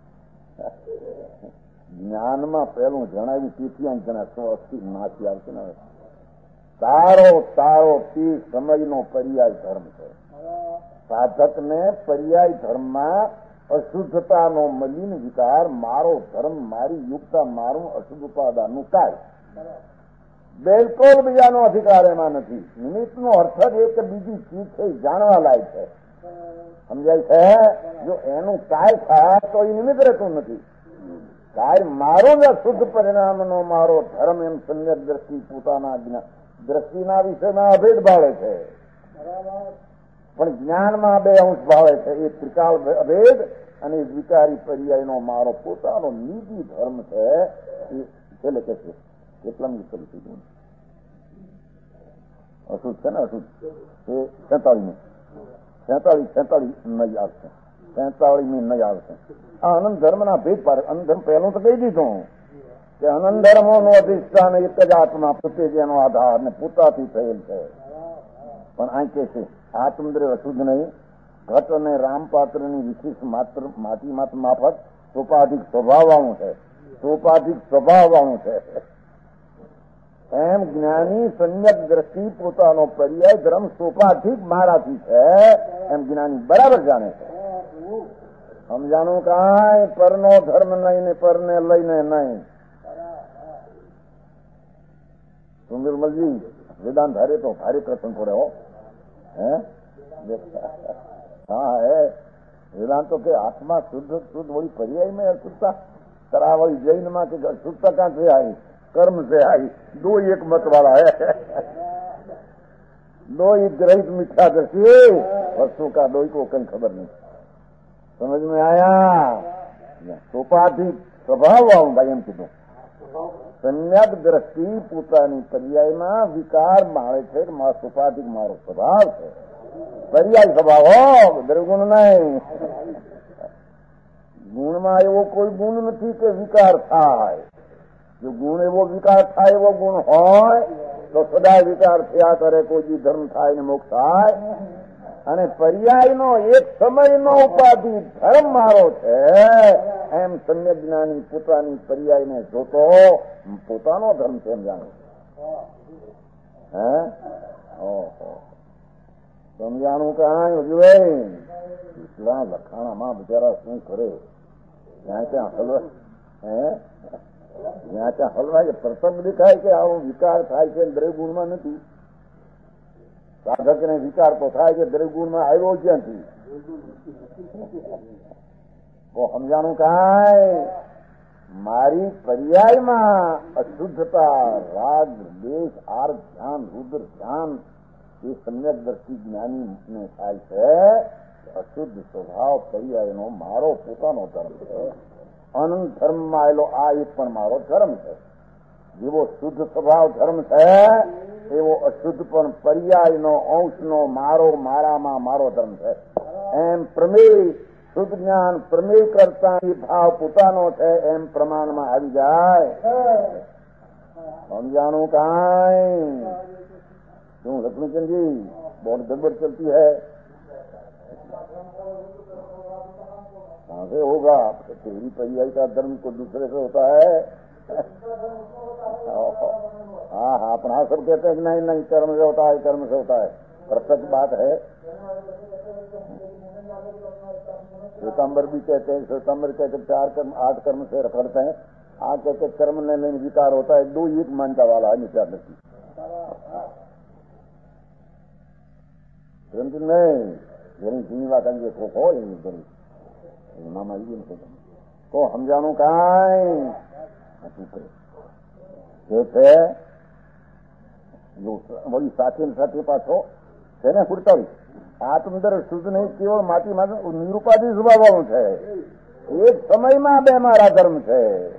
જ્ઞાનમાં પેલું જણાવ્યું તેથી જણા સો અસ્થી નાસી આવશે ને. તારો તારો તે સમયનો પર્યાય ધર્મ છે. સાધકને પર્યાય ધર્મમાં અશુદ્ધતાનો મલિન વિકાર, મારો ધર્મ મારી યુક્તા મારું અશુદ્ધ ઉપાદાનનું કાય, બિલકુલ બીજાનો અધિકાર એમાં નથી. નિમિત્તનો અર્થ જ એક બીજી ચીજ છે, જાણવા લાયક છે. સમજાય છે? જો એનું કાય થાય તો એ નિમિત્ત રહેતું નથી. કાય મારો જ અશુદ્ધ પરિણામનો મારો ધર્મ એમ સમ્યક દ્રષ્ટિ પોતાના દ્રષ્ટિના વિષયમાં અભેદ ભાવે છે, પણ જ્ઞાનમાં બે અંશ ભાવે છે. એ ત્રિકાળ અભેદ અને વિકારી પર્યાયનો મારો પોતાનો નિજી ધર્મ છે. એ છેલ્લે કે છે કેટલામ વિકલ્પ અશુદ્ધ છે ને, અશુદ્ધ એ છેતાળીસ છેતાળીસ છેતાળીસ નહીં આવશે, છેતાળીસ ની નહીં આવશે. આ અનંત ધર્મના ભેદ પાડે. અનંત ધર્મ પહેલું તો કહી દીધું કે અનંત ધર્મોનું અધિષ્ઠાન એક જ આત્મા પોતે જેનો આધાર ને પોતાથી થયેલ છે. પણ આ કે છે આત્મદ્રવ્ય અશુદ્ધ નહીં, ઘટ અને રામપાત્રની વિશેષ માત્ર માટી માત્ર માફક સોપાધિક સ્વભાવ વાળું છે, સોપાધિક સ્વભાવ વાળું છે. એમ જ્ઞાની સમ્યક દ્રષ્ટિ પોતાનો પર્યાય ધર્મ સોપાધિક મારાથી છે એમ જ્ઞાની બરાબર જાણે છે. સમજાનું કાંઈ પરનો ધર્મ નહીં ને પરને લઈને નહીં. સુંદરમલજી વેદાંત હારે તો ભારે પ્રસંગ પડે હો. હે હા હે વેદાંત તો કે આત્મા શુદ્ધ શુદ્ધ વળી પર્યાય में अशुद्धता तरावली जैन में कि अशुद्धता कहाँ से आई, कर्म से आई. दो एक मत वाला है, दो ही ग्रहित मिथ्या दृष्टि वर्षों का दो को कहीं खबर नहीं. समझ में आया? सोपाधिक स्वभाव आऊं भाई એમ કીધું. સમ્યક દ્રષ્ટિ પોતાની પર્યાયમાં વિકાર માળે છે. સોપાધિક મારો સ્વભાવ છે, પર્યાય સ્વભાવ હો, દ્રવગુણ નહીં. ગુણમાં એવો કોઈ ગુણ નથી કે વિકાર થાય. જો ગુણ એવો વિકાર થાય એવો ગુણ હોય તો સદાય વિકાર થયા કરે, કોઈ ધર્મ થાય ને મોક્ષ થાય. અને પર્યાયનો એક સમયનો ઉપાધિ ધર્મ મારો છે એમ સમ્યક જ્ઞાની પોતાની પર્યાયને જોતો પોતાનો ધર્મ છે એમ જાણે. હે ઓહો સમજાણું કાંઈ હજુ એટલા લખાણામાં બિચારા શું કરે. ત્યાં ત્યાં હલવા હે ત્યાં ત્યાં હલવા કે પ્રસંગ દેખાય કે આવો વિકાર થાય છે દ્રવ્યગુણમાં નથી. સાધકને વિચાર તો થાય કે દ્રવ્યગુણમાં આવ્યો ક્યાંથી. તો સમજાણું કાંઈ મારી પર્યાયમાં અશુદ્ધતા રાગ દેશ આર ધ્યાન રુદ્ર ધ્યાન એ સમ્યક દ્રષ્ટિ જ્ઞાનીને થાય છે. અશુદ્ધ સ્વભાવ પર્યાયનો મારો પોતાનો ધર્મ છે. અનંત ધર્મમાં આવેલો આ એક પણ મારો ધર્મ છે. જેવો શુદ્ધ સ્વભાવ ધર્મ છે એવો અશુદ્ધ પણ પર્યાયનો અંશનો મારો મારામાં મારો ધર્મ છે. એમ પ્રમેય શુદ્ધ જ્ઞાન પ્રમેય કરતા ભાવ પોતાનો છે એમ પ્રમાણમાં આવી જાય. સમજાણું કાંઈ શું લક્ષ્મીચંદજી बहुत गड़बड़ चलती है. कहाँ से होगा? तेरी पर्याय का धर्म को दूसरे से होता है. हाँ हाँ, अपना सब कहते हैं कि नहीं नहीं, कर्म से होता है, कर्म से होता है। प्रत्यक्ष बात है। श्वेतांबर भी कहते हैं, श्वेतांबर कहते चार कर्म आठ कर्म से रखते हैं। आज कहते कर्म ने नहीं विकार होता है, दो एक मानता वाला है नित्या दृष्टि। परंतु नहीं ઘણી જૂની વાત અંગે ખોખો એની ઘણી મામા એ તો સમજાણું કાંઈ શું કરે છે વળી સાથે સાથે પાછો છે ને ફૂરતાવી આત્મદર શુદ્ધ નહીં, કેવળ માટીમાં નિરૂપાધિ સ્વભાવનું છે. એક સમયમાં બે મારા ધર્મ છે.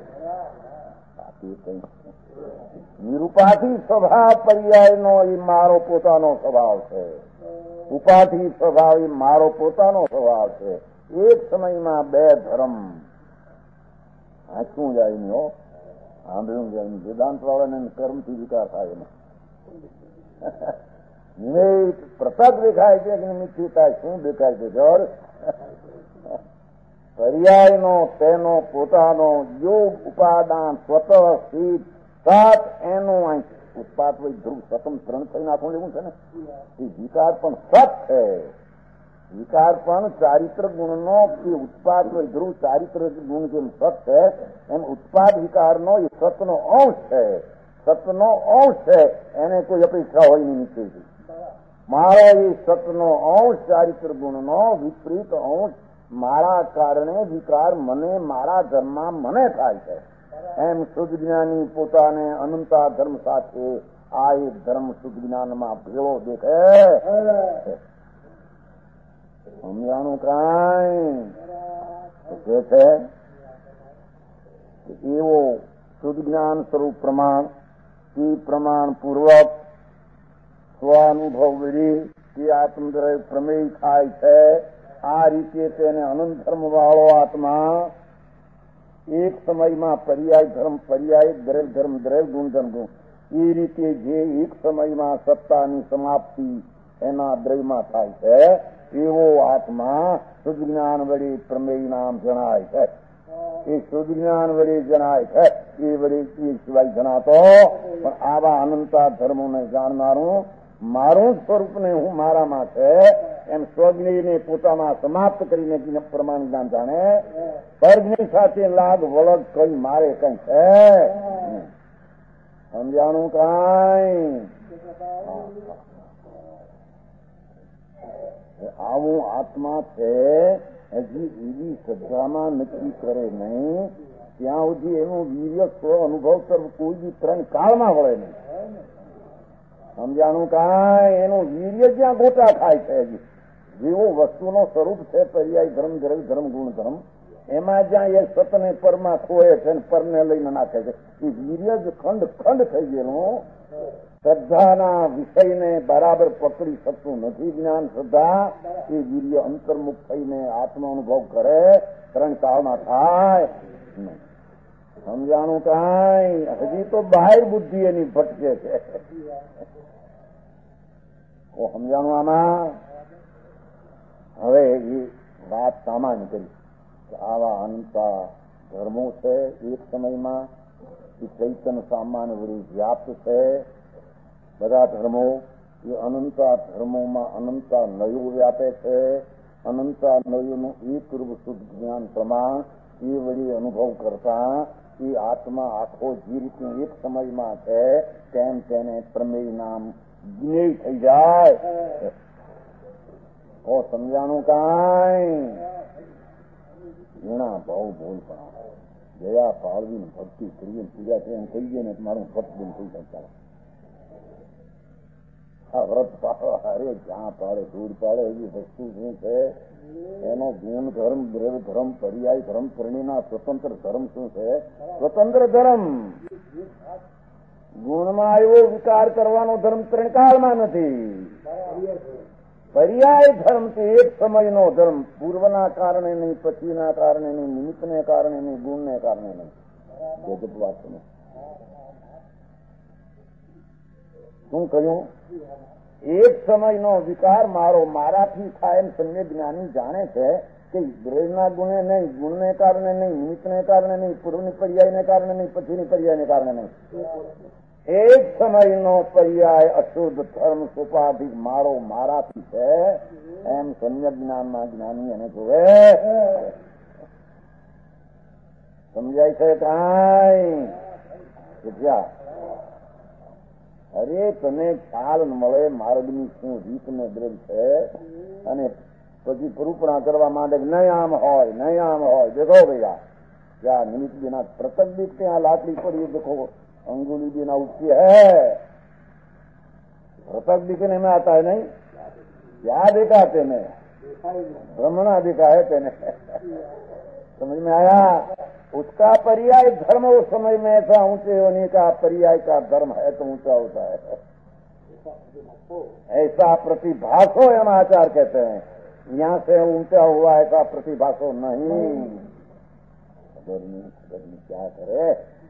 નિરૂપાધિ સ્વભાવ પર્યાયનો એ મારો પોતાનો સ્વભાવ છે. ઉપાધિ સ્વભાવ એ મારો પોતાનો સ્વભાવ છે. એક સમયમાં બે ધર્મ હાંચવું જાય નહીં, હો સાંભળ્યું જાય નહીં. વેદાંત વાળાને કર્મથી વિકાર થાય ને નિમિત્ત પ્રસાદ દેખાય છે કે નિમિત્તતા શું દેખાય છે? જળ પર્યાયનો તેનો પોતાનો યોગ ઉપાદાન સ્વતઃ સ્થિત સાત એનું ઉત્પાદ વય ધ્રુવ સતમ ત્રણ થઈને આખું લેવું છે ને. એ વિકાર પણ સત છે. વિકાર પણ ચારિત્ર ગુણનો કે ઉત્પાદ વય ધ્રુવ ચારિત્ર ગુણ જેમ સત છે એમ ઉત્પાદ વિકારનો એ સતનો અંશ છે. સતનો અંશ છે, એને કોઈ અપેક્ષા હોય નહીં નીચે. મારો એ સતનો અંશ ચારિત્ર ગુણનો વિપરીત અંશ મારા કારણે વિકાર મને મારા ધર્મમાં મને થાય છે. એમ શુદ્ધ જ્ઞાની પોતાને અનંતા ધર્મ સાથે આ એક ધર્મ શુદ્ધ જ્ઞાનમાં ભેળો દેખે. સમજાણું કાંઈ કે છે એવો શુદ્ધ જ્ઞાન સ્વરૂપ પ્રમાણ એ પ્રમાણ પૂર્વક સ્વાનુભવ વિધિ કે આત્મદ્રય પ્રમેય થાય છે. આ રીતે તેને અનંત ધર્મ વાળો આત્મા એક સમયમાં પર્યાય ધર્મ પર્યાય દરેક ધર્મ દરેક ગુણધર્મ ગુણ એ રીતે જે એક સમયમાં સત્તાની સમાપ્તિ એના દ્રયમાં થાય છે એવો આત્મા શુદ્ધ જ્ઞાન વડે પ્રમેય નામ જણાય છે. એ શુદ્ધ જ્ઞાન વડે જણાય છે. એ વડે એ સિવાય જણાતો પણ આવા અનંતા ધર્મોને જાણનારું મારું સ્વરૂપને હું મારામાં છે એમ સ્વજ્ઞને પોતામાં સમાપ્ત કરીને પ્રમાણ જ્ઞાન જાણે. પરજ્ઞ સાથે લાગ વળગ કઈ મારે કઈ છે સમજાણું કાંઈ? આવું આત્મા છે હજી એવી શ્રદ્ધામાં નક્કી કરે નહીં ત્યાં સુધી એનું વીર્ય સ્વ અનુભવ તરફ કોઈ બી ત્રણ કાળમાં વળે નહીં. સમજાણું કાંઈ? એનું વીર્ય જ્યાં ગોટા ખાય છે હજી જેવો વસ્તુનો સ્વરૂપ છે પર્યાય ધર્મ ધર્મ ધર્મ ગુણ ધર્મ એમાં જ્યાં એ સતને પરમાં ખોએ છે પરને લઈને નાખે છે એ વીર્ય જ ખંડ ખંડ થઈ ગયેલું શ્રદ્ધાના વિષયને બરાબર પકડી શકતું નથી. જ્ઞાન શ્રદ્ધા એ વીર્ય અંતર્મુખ થઈને આત્મા અનુભવ કરે ત્રણ કાળમાં થાય. સમજાણું કાંઈ? હજી તો બહાર બુદ્ધિ એની ભટકે છે. સમજાણું આમાં? હવે એ વાત સામાન્ય કરી આવા અનંતા ધર્મો છે એક સમયમાં એ ચૈતન્ય સામાન્ય વડે વ્યાપ્ત છે. બધા ધર્મો એ અનંતા ધર્મોમાં અનંતા નયો વ્યાપે છે. અનંતા નયોનું એક રૂપ શુદ્ધ જ્ઞાન પ્રમાણ એ વડે અનુભવ કરતા એ આત્મા આખો જે રીતે એક સમયમાં છે તેમ તેને પ્રમેય નામ જ્ઞેય થઈ જાય. ઓ સમજાણું કાંઈ? ઘણા ભાવ બોલ પણ દયા પાળવીને ભક્તિ કરીએ પૂજા છે એમ કહી ગયે ને મારું ફટ બોલ થઈ જાય. આ વ્રત પાડો અરે જ્યાં પાડે દૂધ પાડે એવી વસ્તુ શું છે એનો ગુણ ધર્મ દ્રવ્ય ધર્મ પર્યાય ધર્મ પરિણીના સ્વતંત્ર ધર્મ શું છે? સ્વતંત્ર ધર્મ ગુણમાં એવો વિકાર કરવાનો ધર્મ ત્રણ કાળમાં નથી. પર્યાય ધર્મ તે એક સમયનો ધર્મ પૂર્વના કારણે નહીં, પછીના કારણે નહીં, નિમિત્તને કારણે નહીં, ગુણને કારણે નહીં. જગત વાત શું કહ્યું? એક સમયનો વિકાર મારો મારાથી થાય એમ સમ્યક જ્ઞાની જાણે છે કઈ દ્રવ્યના ગુણે નહીં, ગુણને કારણે નહીં, નિમિત્તને કારણે નહીં, પૂર્વની પર્યાયને કારણે નહીં, પછીની પર્યાયને કારણે નહીં. એક સમયનો પર્યાય અશુદ્ધ ધર્મ સોપાધિક મારો મારાથી છે એમ સમ્યક જ્ઞાનમાં જ્ઞાની એને જોવે. સમજાય છે કાંઈ? જ્યાં અરે તને ખ્યાલ મળે માર્ગની શું રીત ને દ્રવ્ય છે અને પછી પરૂપણા કરવા માંડે નહીં આમ હોય નહીં આમ હોય. દેખો ભૈયા क्या निमित्त बिना प्रतक देखते हैं लाकड़ी पर ये देखो अंगुली बिना उठती है, प्रतक दिखने में आता है नहीं, क्या देखा तेने? भ्रमणा देखा है तेने. समझ में आया? उसका पर्याय धर्म उस समय में ऐसा ऊंचे होने का पर्याय का धर्म है तो ऊंचा होता है. ऐसा प्रतिभासो एम आचार कहते हैं. यहाँ से ऊंचा हुआ ऐसा प्रतिभासो नहीं. गर्मी गर्मी क्या करे?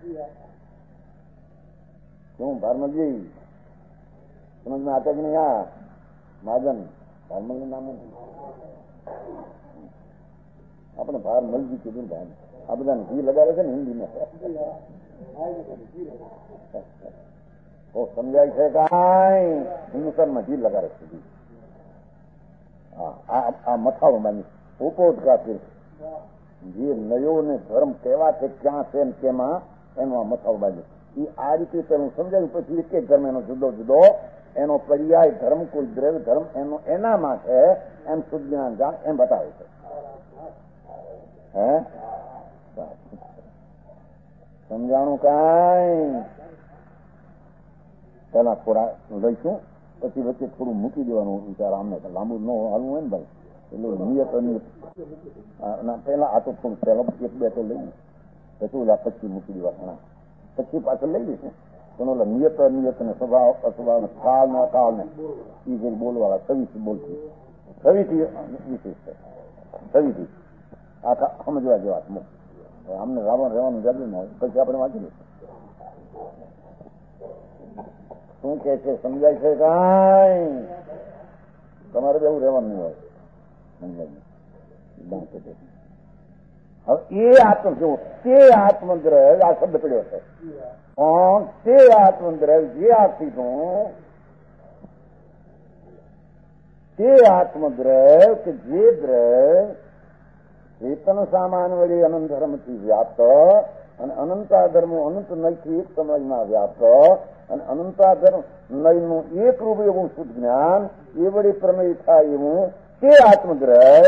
क्यों भारमल जी समझ में आता कि नहीं? यहाँ महाजन भारमल ने नाम अपने भारमल जी के दिन भाई આ બધા ઘી લગાવે છે ને હિન્દીમાં તો સમજાય છે કાંઈ? હિન્દુસ્તાનમાં ઘી લગાવે છે. આ મથાઓ માની ઉપોદકા છે જે નયો ને ધર્મ કેવા છે ક્યાં છે ને કેમાં એનો આ મથાઓ બાંધ્યો. એ આ રીતે હું સમજાયું. પછી એક એક ધર્મ એનો જુદો જુદો એનો પર્યાય ધર્મ કોઈ દ્રવ્ય ધર્મ એનો એનામાં છે એમ શુદ્ધ જ્ઞાન જાણ એમ બતાવે છે. હે સમજાણું કાંઈ? પેલા થોડા લઈશું પછી વચ્ચે થોડું મૂકી દેવાનું વિચાર. આમને લાંબુ ન હાલવું હોય ને ભાઈ એટલે નિયત અનિયત પેલા આ તો થોડું પેલા એક બે તો લઈ પછી ઓલા પછી મૂકી દેવા ઘણા પછી પાછળ લઈ લઈશું. પણ ઓલા નિયત અનિયત ને સ્વભાવ અસ્વભાવ કાળ ને અકાળ ને એ જે બોલવાળા છવ્વીસ બોલથી છવ્વીથી વિશેષ છે. છવ્વીથી આખા સમજવા જેવા મુખ. અમને રાવણ રહેવાનું જરૂર ન હોય પછી આપણે વાંચી લઈશું. શું કે છે સમજાય છે કાંઈ? તમારે બહુ રહેવાનું નહીં હોય. હવે એ આત્મ જો તે આત્મદ્રવ્ય આ શબ્દ પડ્યો છે પણ તે આત્મદ્રવ્ય જે આપીશું તે આત્મદ્રવ્ય કે જે દ્રવ્ય ચેતન સામાન વળી અનંત ધર્મથી વ્યાપ્ત અને અનંતા ધર્મો અનંત નયથી એક સમયમાં વ્યાપ્ત અને અનંતા ધર્મ નયનું એક રૂપ એવું શુદ્ધ જ્ઞાન એ વળી પ્રમેય થાય એવું તે આત્મદ્રવ્ય.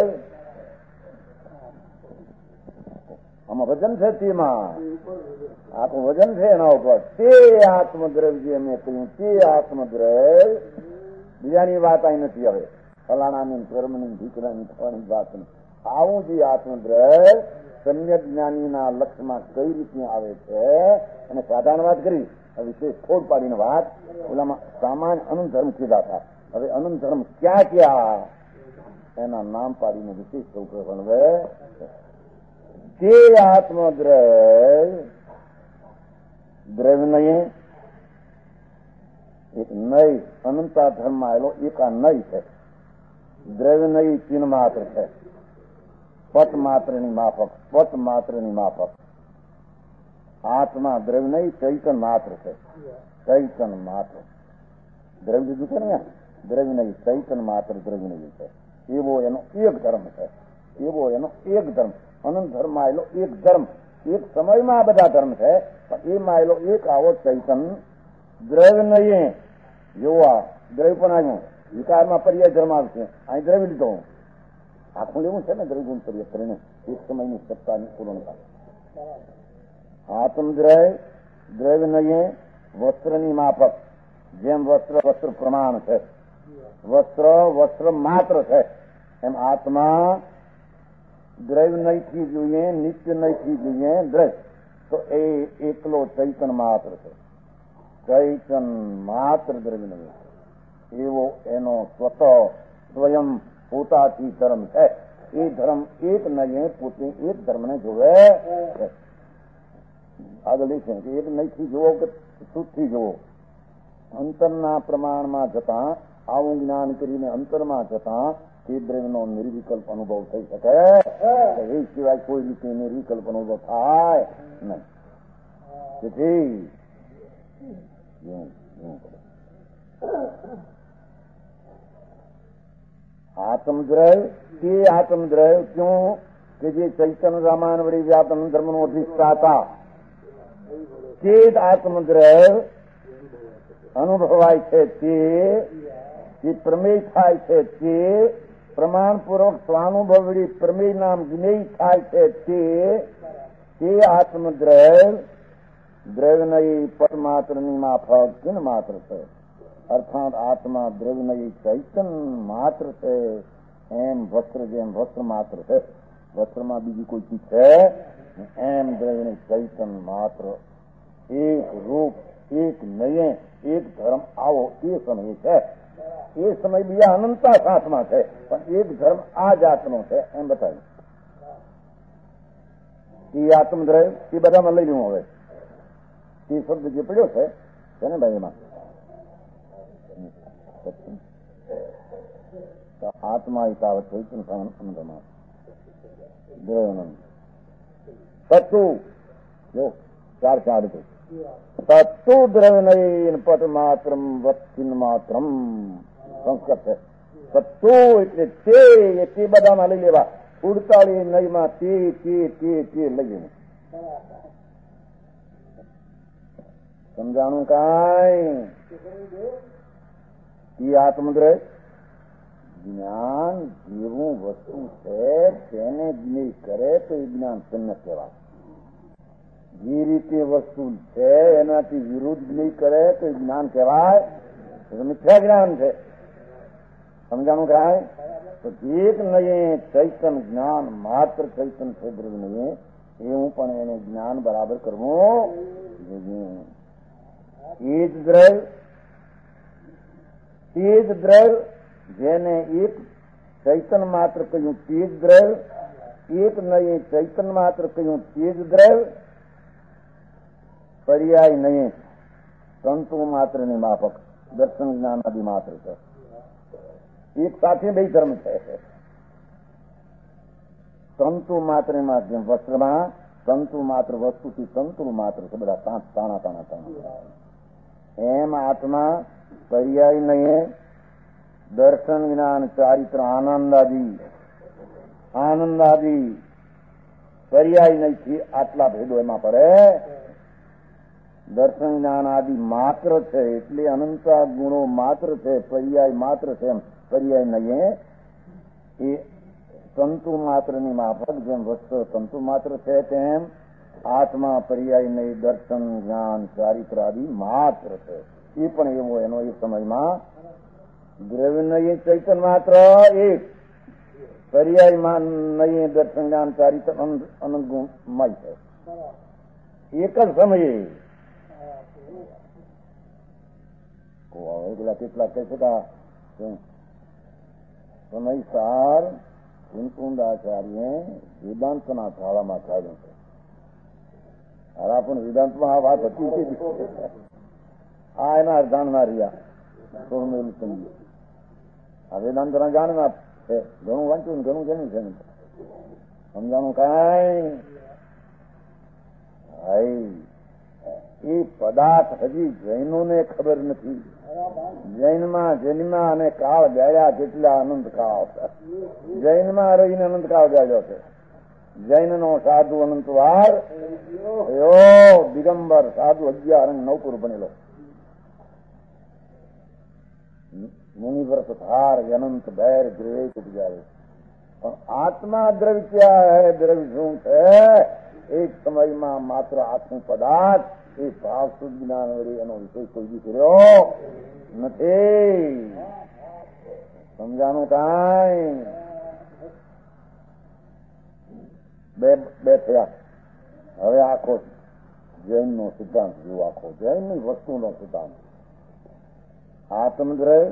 આમાં વજન છે તેમાં આખું વજન છે એના ઉપર. તે આત્મદ્રવ્ય જે મેં કહ્યું તે આત્મદ્રવ્ય બીજાની વાત અહીં નથી. હવે ફલાણાની કર્મની દીકરાની થવાની વાત નથી. આવું જે આત્મદ્રવ્ય સમ્યક જ્ઞાનીના લક્ષ્યમાં કઈ રીતે આવે છે અને સાધારણ વાત કરી વિશેષ ખોડ પાડીને વાત ઓલામાં સામાન્ય અનંત ધર્મ કીધા હતા. હવે અનંત ધર્મ ક્યાં ક્યાં એના નામ પાડીને વિશેષ સૌ હવે તે આત્મદ્રવ્ય દ્રવ્ય નહીં એક નય અનંતા ધર્મમાં આવેલો એક આ નય છે. દ્રવ્ય નય ચિહ્ન માત્ર છે. પટ માત્રની માફક પટ માત્રની માફક. આત્મા દ્રવ્ય નહીં ચૈતન માત્ર છે. ચૈતન માત્ર દ્રવ્ય લીધું છે ને દ્રવ્ય નહીં ચૈતન માત્ર દ્રવ્ય નહીં છે. એવો એનો એક ધર્મ છે. એવો એનો એક ધર્મ અનંત ધર્મ આવેલો એક ધર્મ. એક સમયમાં આ બધા ધર્મ છે પણ એમાં આવેલો એક આવો ચૈતન દ્રવ્ય નહીં. જોવા દ્રવ્ય પણ આવ્યું વિકારમાં પર્યાય ધર્મ આવશે. અહીં દ્રવ્ય લીધો આખું લેવું છે ને દ્રવ્ય પર્યાય કરીને એક સમયની સત્તાની પૂર્ણતા. આત્મદ્રવ્ય દ્રવ્ય નહીં વસ્ત્રની માફક. જેમ વસ્ત્ર વસ્ત્ર પ્રમાણ છે વસ્ત્ર વસ્ત્ર માત્ર છે એમ આત્મા દ્રવ્ય નહીથી જોઈએ નિત્ય નહીથી જોઈએ દ્રવ્ય તો એ એકલો ચૈતન માત્ર છે. ચૈતન માત્ર દ્રવ્ય નહીં એવો એનો સ્વતઃ સ્વયં પોતાથી ધર્મ છે. એ ધર્મ એક નહીં પોતે એક ધર્મને જોવે છે. આગળ એ છે કે એક નહીથી જોવો કે શુદ્ધથી જોવો. અંતરના પ્રમાણમાં જતા આવું જ્ઞાન કરીને અંતરમાં જતા તે દ્રવ્યનો નિર્વિકલ્પ અનુભવ થઈ શકે. એ સિવાય કોઈ રીતે નિર્વિકલ્પ અનુભવ થાય નહીં. તેથી આત્મદ્રવ તે આત્મદ્રવ ક્યું કે જે ચૈતન્ય રામાયણ વળી વ્યાપન ધર્મનો અધિષ્ઠાતા તે જ આત્મદ્રવ અનુભવાય છે. તે જે પ્રમેય થાય છે તે પ્રમાણપૂર્વક સ્વાનુભવ વળી પ્રમેય નામ જ્ઞેય થાય છે. તે તે આત્મદ્રવ દ્રવ્યનયી પરમાત્રની માફક કિન માત્ર છે. અર્થાત આત્મા દ્રવ્યનયી ચૈતન માત્ર છે. એમ વસ્ત્ર જેમ વસ્ત્ર માત્ર છે, વસ્ત્રમાં બીજી કોઈ ચીજ છે, એમ દ્રવ્યનયી ચૈતન માત્ર એક રૂપ એક નયે એક ધર્મ આવો એ સમય છે. એ સમય બીજા અનંતા સાથમાં છે, પણ એક ધર્મ આ જાતનો છે એમ બતાવ્યું. એ આત્મદ્રવ્ય એ બધામાં લઈ લઉં. હવે એ શબ્દ જે પડ્યો છે ને ભાઈ એમાં આત્મા તાવત ચૈતન અનંતમાં દ્રવ્યનંદ સત્તુ જો ચાર ચાર રીતે સત્તુ દ્રવ્યનયન પટ માત્ર વત્તિન માત્ર સંસ્કૃત છે. સત્તુ એટલે તે તે બધામાં લઈ લેવા. ઉડતાળી નયમાં તે તે તે તે લઈ લેવું. સમજાણું કાંઈ? એ આત્મદ્રવ્ય જ્ઞાન જેવું વસ્તુ છે તેને જ્ઞેય કરે તો એ જ્ઞાન સમ્યક કહેવાય. જે રીતે વસ્તુ છે એનાથી વિરુદ્ધ જ્ઞેય કરે તો એ જ્ઞાન કહેવાય મિથ્યા જ્ઞાન છે. સમજાણું કાંઈ? તો એક નયે ચૈતન જ્ઞાન માત્ર ચૈતન છે દ્રવ્ય નયે એવું પણ એને જ્ઞાન બરાબર કરવું. એ જ દ્રવ્ય તે જ દ્રવ્ય જેને એક ચૈતન માત્ર કહ્યું તે જ દ્રવ્ય, એક નયે ચૈતન માત્ર કહ્યું તે જ દ્રવ્ય, પર્યાય નયે તંતુ માત્ર ની માફક દર્શન જ્ઞાન આદિ માત્ર છે. એક સાથે બે ધર્મ છે. તંતુ માત્ર જેમ વસ્ત્રમાં તંતુ માત્ર વસ્તુથી તંતુ માત્ર છે, બધા તાણા તાણા તાણા. એમ આત્મા પર્યાય નયે દર્શન જ્ઞાન ચારિત્ર આનંદ આદિ આનંદ આદિ પર્યાય નયથી આટલા ભેદો એમાં પડે. દર્શન જ્ઞાન આદિ માત્ર છે એટલે અનંતા ગુણો માત્ર છે, પર્યાય માત્ર છે. એમ પર્યાય નયે એ તંતુ માત્રની માફક જેમ વસ્તુ તંતુ માત્ર છે તેમ આત્મા પર્યાય નય દર્શન જ્ઞાન ચારિત્ર આદિ માત્ર છે. એ પણ એવો એનો એ સમયમાં દ્રવ્ય નયે ચૈતન માત્ર એક, પર્યાય નયે દર્શન જ્ઞાન ચારિત્ર અનંત ગુણમય છે. એક જ સમયે પેલા કેટલા કહે છે સમય સાર ચિંતુંડાચાર્ય વેદાંતના થાળામાં ચાલ્યું છે. હારા પણ વેદાંતમાં આ વાત હતી આ એના જાણનાર રહ્યા થોડું મેલું સમજ્યું. આ વેદાંતના જાણનાર છે. ઘણું વાંચ્યું ને ઘણું જાણ્યું છે. સમજાણું કાંઈ? હાય એ પદાર્થ હજી જૈનોને ખબર નથી. જૈનમાં જન્મા અને કાળ ગયા કેટલા અનંત કાળ. જૈનમાં રહીને અનંત કાળ ગાયો છે. જૈન નો સાધુ અનંત વાર દિગંબર સાધુ અગિયાર અને નવ પૂર બનેલો. મુનિવ્રત થાર અનંત બેર દ્રવ્ય ઉપજાવે. પણ આત્મા દ્રવ્ય ક્યાં હે? દ્રવ્ય શું છે? એક સમયમાં માત્ર આત્મ પદાર્થ એ ભાવ શુદ્ધ જ્ઞાન વળી એનો વિષય કોઈ બી કર્યો નથી. સમજાનું કાંઈ? બે બે થયા. હવે આખો જૈન નો સિદ્ધાંત જુઓ. આખો જૈન ની વસ્તુ નો સિદ્ધાંત. આત્મદ્રવ્ય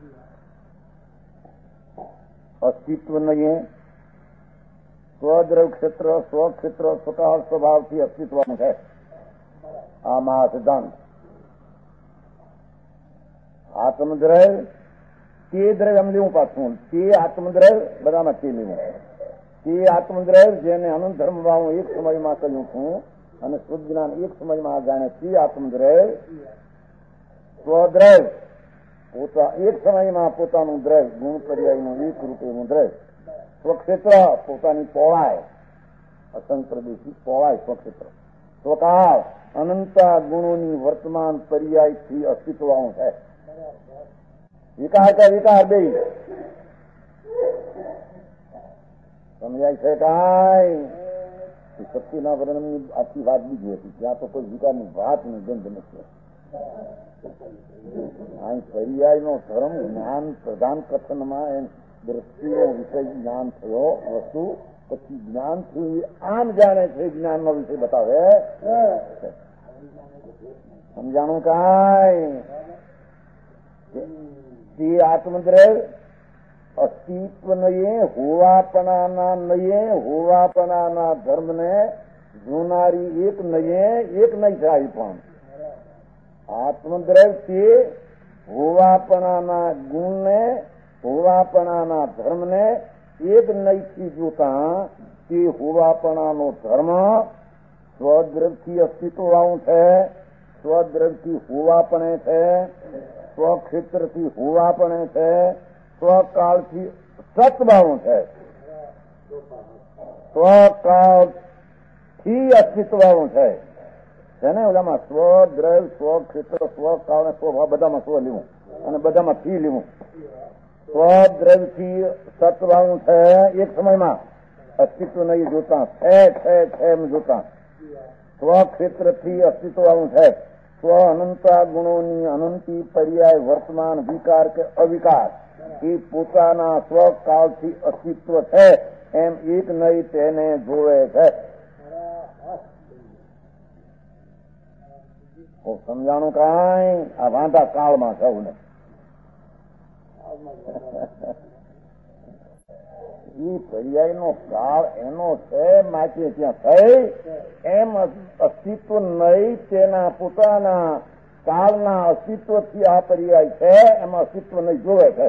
અસ્તિત્વ નહીં, સ્વદ્રવ ક્ષેત્ર સ્વક્ષેત્ર સ્વકાળ સ્વભાવથી અસ્તિત્વનું છે. આ મહા સિદ્ધાંત. આત્મદ્રવ્ય તે દ્રવ્ય આમ લેવું પાછું, તે આત્મદ્રવ્ય બધામાં તે લેવું. તે આત્મદ્રવ્ય જેને અનંત ધર્મ ભાવ એક સમયમાં કહ્યું છું અને શુદ્ધ જ્ઞાન એક સમયમાં જાણે તે આત્મદ્રવ્ય સ્વદ્રવ્ય પોતા એક સમયમાં પોતાનું દ્રવ્ય ગુણ પર્યાયનું એક રૂપેનું દ્રવ્ય સ્વક્ષેત્ર પોતાની પહોળાઈ અસંપ્રદેશી પહોળાઈ સ્વક્ષેત્ર સ્વકાળ અનંતા ગુણોની વર્તમાન પર્યાયથી અસ્તિત્વનું છે. વિકાર કે વિકાર બે સમજાય છે. કાંઈ શક્તિના વર્ણનની આખી વાત બીજી હતી, ત્યાં તો કોઈ વિકારની વાત ની ગંધ નથી. અહીં પર્યાયનો ધર્મ જ્ઞાન પ્રધાન કથનમાં એમ દ્રષ્ટિનો વિષય જ્ઞાન થયો વસ્તુ પછી જ્ઞાન થયું આમ જાણે છે, જ્ઞાનનો વિષય બતાવે. સમજાણું કાંઈ તે આત્મદ્રવ્ય અસ્તિત્વ નયે હોવાપણાના નયે હોવાપણાના ધર્મને જોનારી એક નયે એક નહીં થાય. પણ આત્મદ્રવ્ય તે હોવાપણાના ગુણને હોવાપણાના ધર્મને એક નયથી જોતા તે હોવાપણાનો ધર્મ સ્વદ્રવ્યથી અસ્તિત્વવાળું છે, સ્વદ્રવ્યથી હોવાપણે છે, સ્વક્ષેત્રથી હોવાપણે છે, સ્વકાળથી સત્ભાવું છે, સ્વકાળથી અસ્તિત્વવાળું છે. ને ઓલામાં સ્વદ્રવ્ય સ્વક્ષેત્ર સ્વકાળ સ્વભાવ બધામાં સ્વ લેવું અને બધામાં થી લેવું. સ્વદ્રવ્યથી સત્ભાવું છે એક સમયમાં અસ્તિત્વ નહીં જોતા છે છે છે એમ જોતા. સ્વક્ષેત્રથી અસ્તિત્વવાળું છે, સ્વ અનંતા ગુણોની અનંતી પર્યાય વર્તમાન વિકાર કે અવિકાર એ પોતાના સ્વકાળથી અસ્તિત્વ છે એમ એક નહીં તેને જોવે છે. સમજાણું કાંઈ આ વાંધા કાળમાં થવું ને એ પર્યાયનો કાળ એનો છે માટે ત્યાં થઈ એમ અસ્તિત્વ નહીં તેના પોતાના કાળના અસ્તિત્વથી આ પર્યાય છે એમાં અસ્તિત્વ નહીં જોવે છે.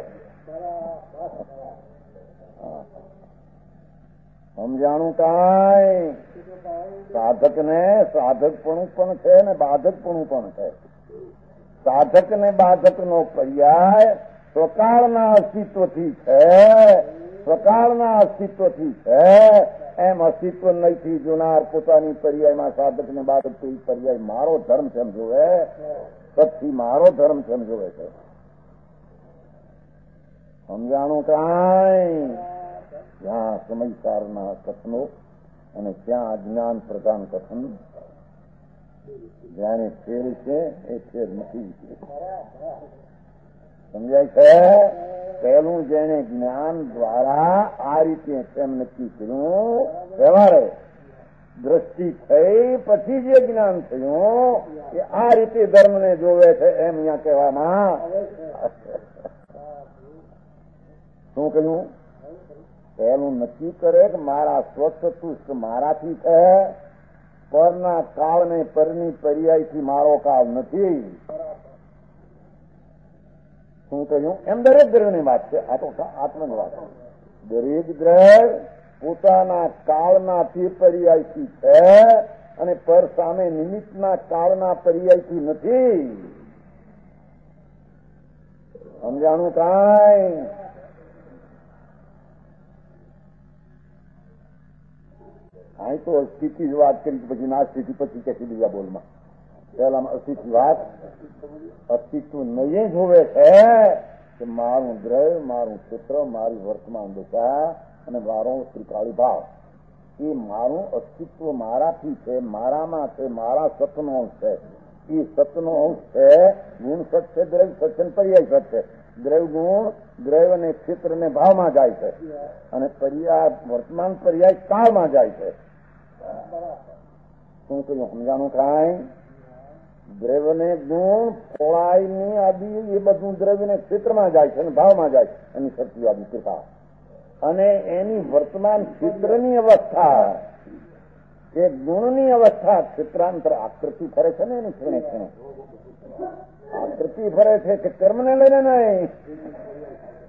સમજાણું કાંઈ સાધક ને સાધકપણું પણ છે ને બાધકપણું પણ છે. સાધક ને બાધક નો પર્યાય સ્વકાળના અસ્તિત્વથી છે, સ્વકાળના અસ્તિત્વથી છે એમ અસ્તિત્વ નહીંથી જોનાર પોતાની પર્યાયમાં સાધક ને બાધક તો એ પર્યાય મારો ધર્મ છે એમ જોવે, સતથી મારો ધર્મ છે એમ જોવે છે. સમજાણું કાંઈ જ્યાં સમયસારના કથનો અને ત્યાં અજ્ઞાન પ્રધાન કથન જાણે ફેર છે એ ફેર નથી. સમજાય છે. પહેલું જેને જ્ઞાન દ્વારા આ રીતે કેમ નક્કી કર્યું વ્યવહારે દ્રષ્ટિ થઈ પછી જે જ્ઞાન થયું એ આ રીતે ધર્મને જોવે છે એમ અહીંયા કહેવામાં શું કહ્યું? પહેલું નક્કી કરે કે મારા સ્વચતુષ્ટ મારાથી છે, પરના કાળ ને પરની પર્યાયથી મારો કાળ નથી. શું કહ્યું? એમ દરેક દ્રવ્યની વાત છે. આ તો આત્માની વાત છે. દરેક દ્રવ્ય પોતાના કાળના તે પર્યાયથી છે અને પર સામે નિમિત્તના કાળના પર્યાયથી નથી. સમજાણું કાંઈ? અહીં તો સ્થિતિ જ વાત કરી પછી ના સ્થિતિ પછી કે બીજા બોલમાં પહેલામાં અસ્થિતિ વાત અસ્તિત્વ નહીં જોવે છે કે મારું દ્રવ્ય મારું ક્ષેત્ર મારી વર્તમાન દશા અને મારો ત્રિકાળી ભાવ એ મારું અસ્તિત્વ મારાથી છે, મારામાં છે, મારા સતનો અંશ છે. એ સતનો અંશ છે ગુણ સત છે, દ્રવ્ય સત છે, પર્યાય સત છે. દ્રવ્ય ગુણ દ્રવ્ય અને ક્ષેત્ર ને ભાવમાં જાય છે અને પર્યાય વર્તમાન પર્યાય કાળમાં જાય છે. શું કહ્યું? સમજાણું કાંઈ? દ્રવ્ય ને ગુણ પોળાઈ ની આદિ એ બધું દ્રવ્ય ને ક્ષેત્રમાં જાય છે અને ભાવમાં જાય છે એની શક્તિ આદિ કૃપા અને એની વર્તમાન ક્ષેત્રની અવસ્થા એ ગુણની અવસ્થા ક્ષેત્રાંતર આકૃતિ ફરે છે ને એની ક્ષણે ક્ષણે આકૃતિ ફરે છે કે કર્મને લઈને નહીં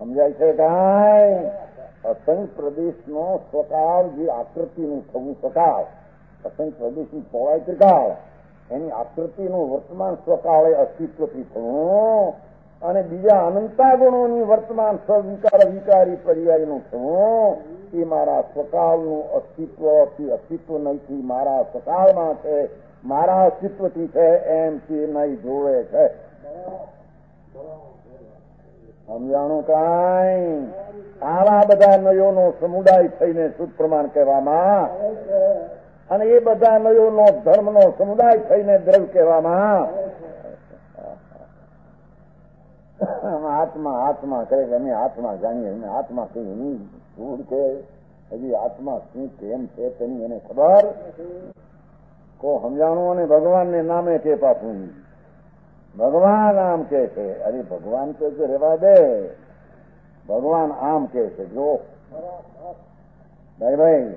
સમજાય છે કાંઈ? અસંખ્ય પ્રદેશનો સ્વકાળ, જે આકૃતિનું થવું સકાળ, અસંખ્ય પ્રદેશની પહોળાઈ ત્રિકાળ, એની આકૃતિનું વર્તમાન સ્વકાળ એ અસ્તિત્વથી થવું, અને બીજા અનંતા ગુણોની વર્તમાન સ્વવિકાર વિકારી પર્યાયનું થવું, એ મારા સ્વકાળનું અસ્તિત્વથી અસ્તિત્વ નહીંથી મારા સકાળમાં છે, મારા અસ્તિત્વથી છે એમ તે નહીં જોવે છે. સમજાણું કાંઈ? આવા બધા નયોનો સમુદાય થઈને શુદ્ધ પ્રમાણ કહેવામાં, અને એ બધા નયોનો ધર્મનો સમુદાય થઈને દ્રવ્ય કહેવામાં. આત્મા આત્મા કરે કે અમે આત્મા જાણીએ, અમે આત્મા કઈ એની ભૂલ છે, હજી આત્મા શું કેમ છે તેની એને ખબર. કો સમજાણું અને ભગવાનને નામે કે પાછું ભગવાન આમ કે છે. અરે ભગવાન તો રહેવા દે, ભગવાન આમ કે છે. જો ભાઈ ભાઈ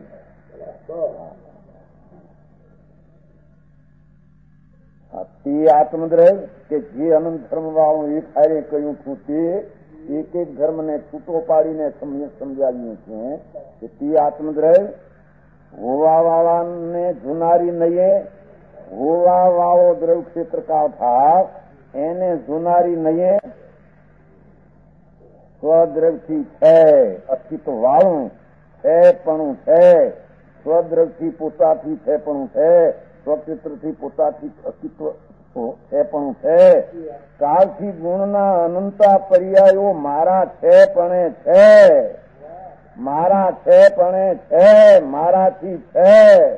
તે આત્મદ્રવ કે જે અનંત ધર્મ વાળું એક હારે કહ્યું છું તે એક એક ધર્મને છૂટો પાડીને સમજાવ્યું છે કે તે આત્મદ્રવ હોવા વાળાને જુનારી નયે, હોવા વાળો દ્રવ ક્ષેત્રકાળ ભાવ એને જુનારી નયે સ્વદ્રવથી છે, અસ્તિત્વ વાળું છે પણ છે, સ્વદ્રવથી પોતાથી છે પણ છે, સ્વક્ષેત્રથી પોતાથી અસ્તિત્વ છે પણ છે, કાળથી ગુણના અનંતા પર્યાયો મારા છે પણ છે, મારા છે પણ છે, મારાથી છે.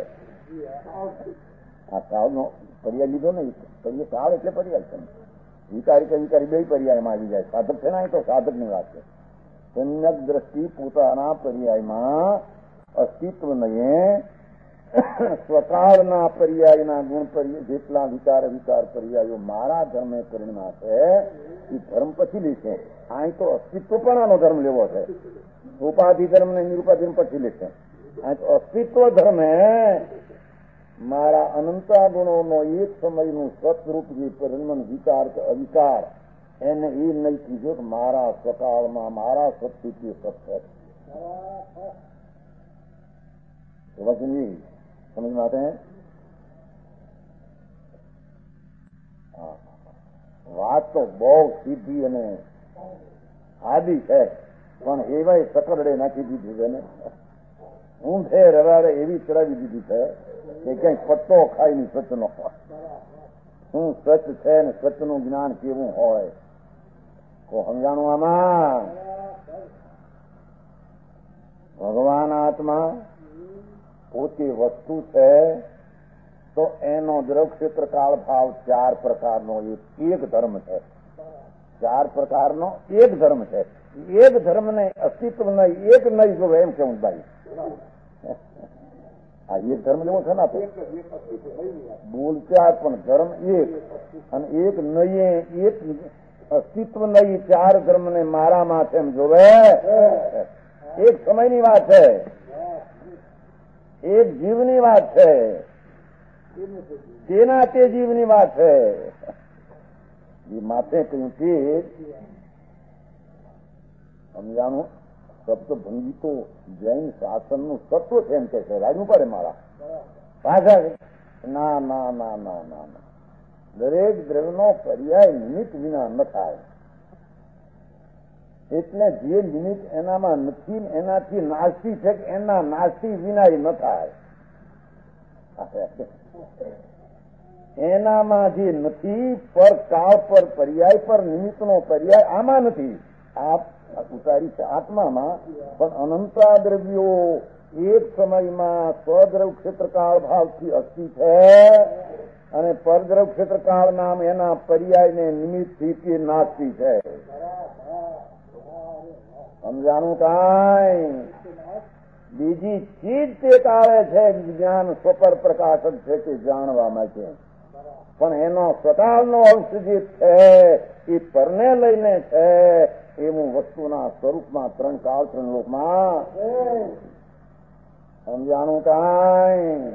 આ કાળનો પર્યાય લીધો ને, પર્યાય કાળ એટલે પર્યાય છે. વિકારી કે વિકારી બે પર્યાયમાં આવી જાય. સાધક છે ને તો સાધક ની વાત છે. સમ્યક દ્રષ્ટિ પોતાના પર્યાયમાં અસ્તિત્વ નહીં, સ્વકાળના પર્યાયના ગુણ પર્યાય જેટલા વિકાર વિકાર પર્યાયો મારા ધર્મે પરિણમાં છે એ ધર્મ પછી લેશે. અહીં તો અસ્તિત્વ પણ આનો ધર્મ લેવો છે. ઉપાધિ ધર્મ ને નિરુપાધિ ધર્મ પછી લેશે. અહીં તો અસ્તિત્વ ધર્મે મારા અનંતા ગુણોનો એક સમયનું સતરૂપ જે પરિણમન વિકાર કે અવિકાર એને એ નહીં કીધું કે મારા સ્વકાળમાં મારા સત્યથી સત્ય સમજ માટે. વાત તો બહુ સીધી અને આદિ છે, પણ એવાય સકરડે નાખી દીધી છે ને, ઊંધે રવાડે એવી ચડાવી દીધી છે કે કઈ પટ્ટો ખાય ની સચનો. શું સચ છે ને સચનું જ્ઞાન કેવું હોય તો સમજાણું. આમાં ભગવાન આત્મા પોતે વસ્તુ છે તો એનો દ્રવ ક્ષેત્ર કાળ ભાવ ચાર પ્રકારનો એક ધર્મ છે. ચાર પ્રકારનો એક ધર્મ છે. એક ધર્મ ને અસ્તિત્વ નહીં, એક નહીં જો એમ કેવું ભાઈ. આ એક ધર્મ લેવો છે ને બોલ ચાર પણ ધર્મ એક, અને એક નહીં એક અસ્તિત્વ નહીં, ચાર ધર્મ ને મારા માથે એમ જોવે. એક સમયની વાત છે, એક જીવની વાત છે, તેના તે જીવની વાત છે. એ માથે કહ્યું તે સમજાણું. શબ્દ ભંગી તો જૈન શાસનનું સત્વ છે એમ કે છે. રાજુ પડે મારા પાછા ના ના ના ના ના ના દરેક દ્રવ્યનો પર્યાય નિમિત્ત વિના ન થાય. એટલે જે નિમિત્ત એનામાં નથી એનાથી નાસ્તી છે કે એના નાસ્તી વિના ન થાય. એનામાં જે નથી પર કાળ પર પર્યાય પર નિમિત્તનો પર્યાય આમાં નથી. આપ ઉતારી છે આત્મામાં, પણ અનંતા દ્રવ્યો એક સમયમાં સ્વદ્રવ ક્ષેત્રકાળ ભાવથી અસ્થિ છે, અને પરદ્રવ ક્ષેત્રકાળ નામ એના પર્યાયને નિમિત્તથી તે નાસ્તી છે. સમજાણું કાંઈ? બીજી ચીજ તે કાળે છે જ્ઞાન સ્વપર પ્રકાશક છે કે જાણવા માટે, પણ એનો સ્વકાળનો અંશ જે છે એ પરને લઈને છે. એવું વસ્તુના સ્વરૂપમાં ત્રણ કાળ ત્રણ લોકમાં સમજાણું કાંઈ?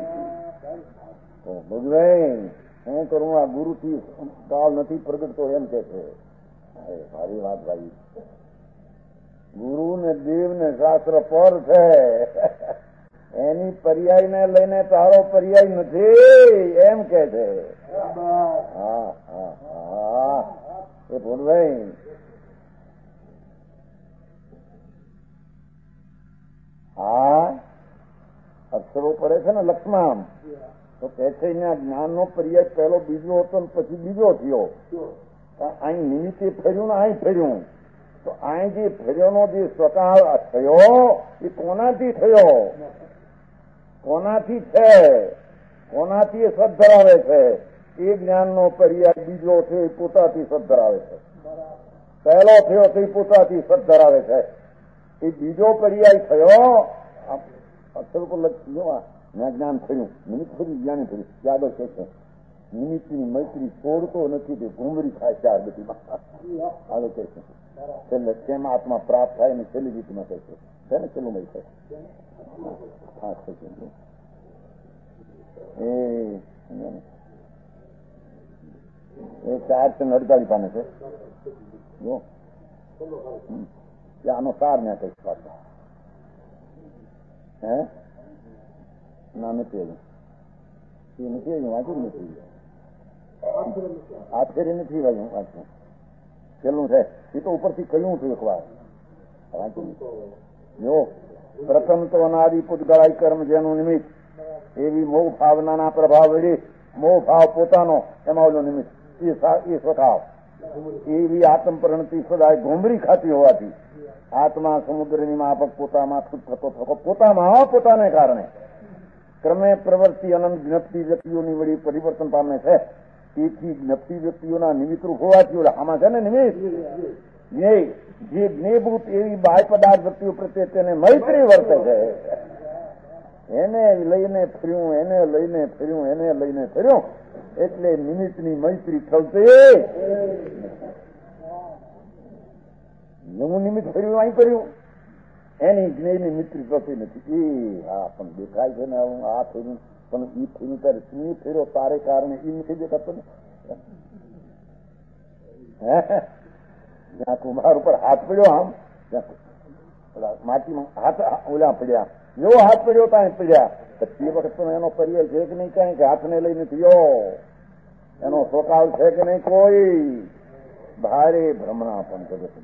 ભગવાન હું કરું આ ગુરુથી કાળ નથી પ્રગટતો એમ કે છે. સારી વાત ભાઈ. ગુરુ ને દેવ ને શાસ્ત્ર પર છે, એની પર્યાય ને લઈને તારો પર્યાય નથી એમ કે છે. હા હા હા એ ભૂલભાઈ હા અક્ષરો પડે છે ને લક્ષ્મણ, તો કે છે અહીંયા જ્ઞાન નો પર્યાય પહેલો બીજો હતો ને પછી બીજો થયો. અહીં નિમિત્તે ફર્યું ને અહીં ફર્યું, તો અહીં જે ફર્યોનો જે સ્વકાળ થયો એ કોનાથી થયો? કોનાથી છે? કોનાથી એ સદ ધરાવે છે? એ જ્ઞાનનો પર્યાય બીજો છે એ પોતાથી સદ ધરાવે છે. પહેલો થયો તો એ પોતાથી સદ ધરાવે છે. એ બીજો પર્યાય થયો અક્ષર પર લખ્યું મેં જ્ઞાન થયું, નિમિત્ત થયું, જ્ઞાની થયું. યાદ છે છે નિમિત્તની મૈત્રી છોડતો નથી, તે ઘુમરી થાય ચાર બધીમાં આગળ કહે છે. છેલ્લે તેમાં આત્મા પ્રાપ્ત થાય ને છેલ્લી રીતમાં કહે છે ને છેલ્લું મય થાય. હા છે એ ચાર છે અડતાલીસ પાને છે. જો આનો સાર ને કઈ વાત હે ના નથી આવ્યું, એ નથી આવ્યું, વાંચું નથી, આખરે નથી વાંચ્યું. વાંચવું છેલ્લું છે એ તો ઉપરથી કહ્યું હતું એક વાર, વાંચું. જો પ્રથમ તો અનાદિ પૂતગળાઈ કર્મ જેનું નિમિત્ત, એવી મોહ ભાવનાના પ્રભાવ વળી મોહ ભાવ પોતાનો એમાં ઓલો નિમિત્ત એ સ્વભાવ, એવી આત્મ પરિણતિ સદાય ઘોંઘરી ખાતી હોવાથી આત્મા સમુદ્રની માફક પોતામાં થતો થતો પોતામાં પોતાને કારણે ક્રમે પ્રવૃત્તિ અનંત જ્ઞપ્તિ વ્યક્તિઓની વળી પરિવર્તન પામે છે. તેથી જ્ઞપ્તિ વ્યક્તિઓના નિમિત્તરૂપ હોવાથી ઓલા આમાં છે ને નિમિત્ત જે જ્ઞેભૂત એવી બાહ્ય પદાર્થ વ્યક્તિઓ પ્રત્યે તેને મૈત્રી વર્તે છે. એને લઈને ફર્યું, એને લઈને ફર્યું, એને લઈને ફર્યું, એટલે નિમિત્તની મૈત્રી થતી. નવું નિમિત્ત ફર્યું અહીં કર્યું, એની જ્ઞેયની મિત્રી થતી નથી. એ હા પણ દેખાય છે ને હું આ ફેર્યું, પણ ઈ ફેર્યું તારે સ્નેહ ફેર્યો તારે કારણે એ નથી દેખાતો ને. જ્યાં કુમાર ઉપર હાથ પડ્યો આમ માટીમાં હાથ ઓલા પડ્યા, જેવો હાથ પડ્યો ત્યાં પડ્યા. તે વખત પણ એનો પર્યાય છે કે નહીં કઈ, કે હાથને લઈને થયો એનો સ્વકાલ છે કે નહીં કોઈ. ભારે ભ્રમણા પણ જગત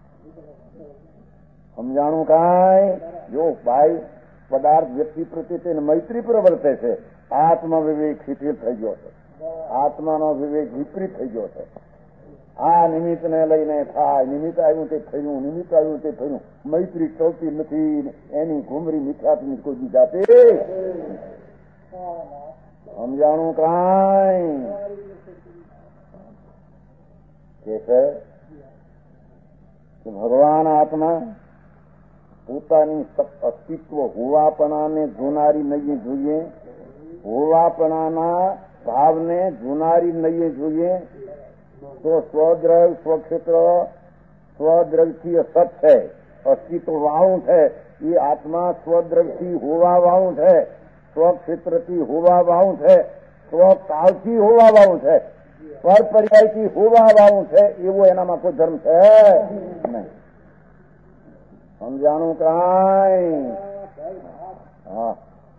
સમજાણું કાંઈ. જો ભાઈ પદાર્થ વ્યક્તિ પ્રત્યે તેને મૈત્રી પ્રવર્તે છે. આત્મા વિવેક શિથિલ થઈ ગયો છે, આત્માનો વિવેક વિપરીત થઈ ગયો છે. આ નિમિત્ત ને લઈને થાય, નિમિત્ત આવ્યું તે થયું, નિમિત્ત આવ્યું તે થયું, મૈત્રી ચલતી નથી. એની ઘુમરી મિથ્યાત્મી કોઈ બીજાતે સમજાણું કાંઈ. કે છે કે ભગવાન આત્મા પોતાની અસ્તિત્વ હોવાપણાને જોનારી નહીં જોઈએ, હોવાપણાના ભાવને જોનારી નહીં જોઈએ. તો સ્વદ્રવ સ્વક્ષેત્ર સ્વદ્રવથી અસત છે, અસ્તિત્વ વાળું છે. એ આત્મા સ્વદ્રવથી હોવા વાળું છે, સ્વક્ષેત્રથી હોવા વાળું છે, સ્વકાળથી હોવા વાળું છે, પર પર્યાયથી હોવા વાળું છે. એવો એનામાં કોઈ ધર્મ છે નહીં. સમજાણું કાંઈ. હા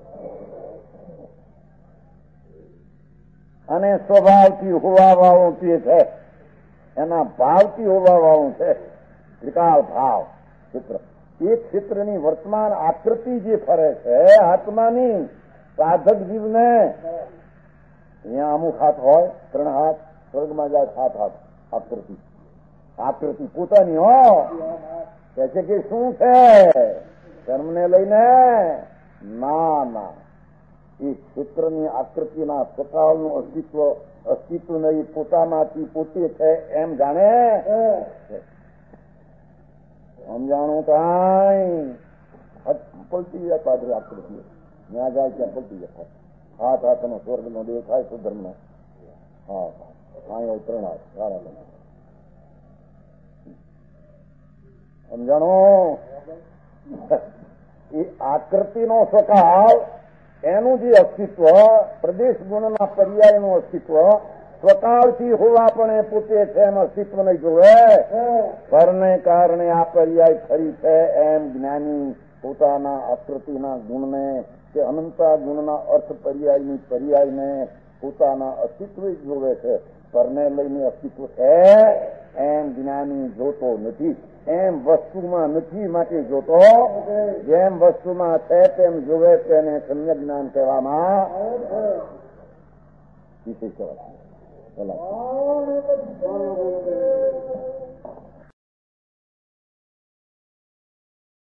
અને સ્વભાવથી હોવા વાળું તે છે, એના ભાવથી હોવા વાળું છે. ત્રિકાળ ભાવ ક્ષેત્ર, એ ક્ષેત્રની વર્તમાન આકૃતિ જે ફરે છે આત્માની, સાધક જીવને અહીંયા અમુક હાથ હોય, ત્રણ હાથ, સ્વર્ગમાં જાય સાત હાથ. આકૃતિ આકૃતિ પોતાની હો. કે છે કે શું છે કર્મને લઈને? ના ના, એ ક્ષેત્રની આકૃતિના સ્વકાળનું અસ્તિત્વ અસ્તિત્વ નહીં, પોતામાંથી પોતે છે એમ જાણે. સમજાણું કાંઈ. પલટી જાય પાદરે આકૃતિ, ત્યાં જાય ત્યાં પલટી જાય. હાથ હાથનો સ્વર્ગનો દેવ થાય સુધર્મનો. હા અહીંયા ત્રણ હાથ સારા. સમજાણો? એ આકૃતિનો સ્વકાળ, એનું જે અસ્તિત્વ, પ્રદેશ ગુણના પર્યાયનું અસ્તિત્વ, સ્વકાળથી હોવા પણ એ પોતે છે એમ અસ્તિત્વ નહીં જોવે. પરને કારણે આ પર્યાય ખરી છે એમ જ્ઞાની પોતાના આકૃતિના ગુણને કે અનંતા ગુણના અર્થ પર્યાયની પર્યાયને પોતાના અસ્તિત્વ જ જોવે છે. પરને લઈને અસ્તિત્વ છે એમ જ્ઞાની જોતો નથી. એમ વસ્તુમાં નથી માટે જોતો. જેમ વસ્તુમાં છે તેમ જોવે તેને સમ્યક જ્ઞાન કહેવામાં વિશેષ કહેવાય.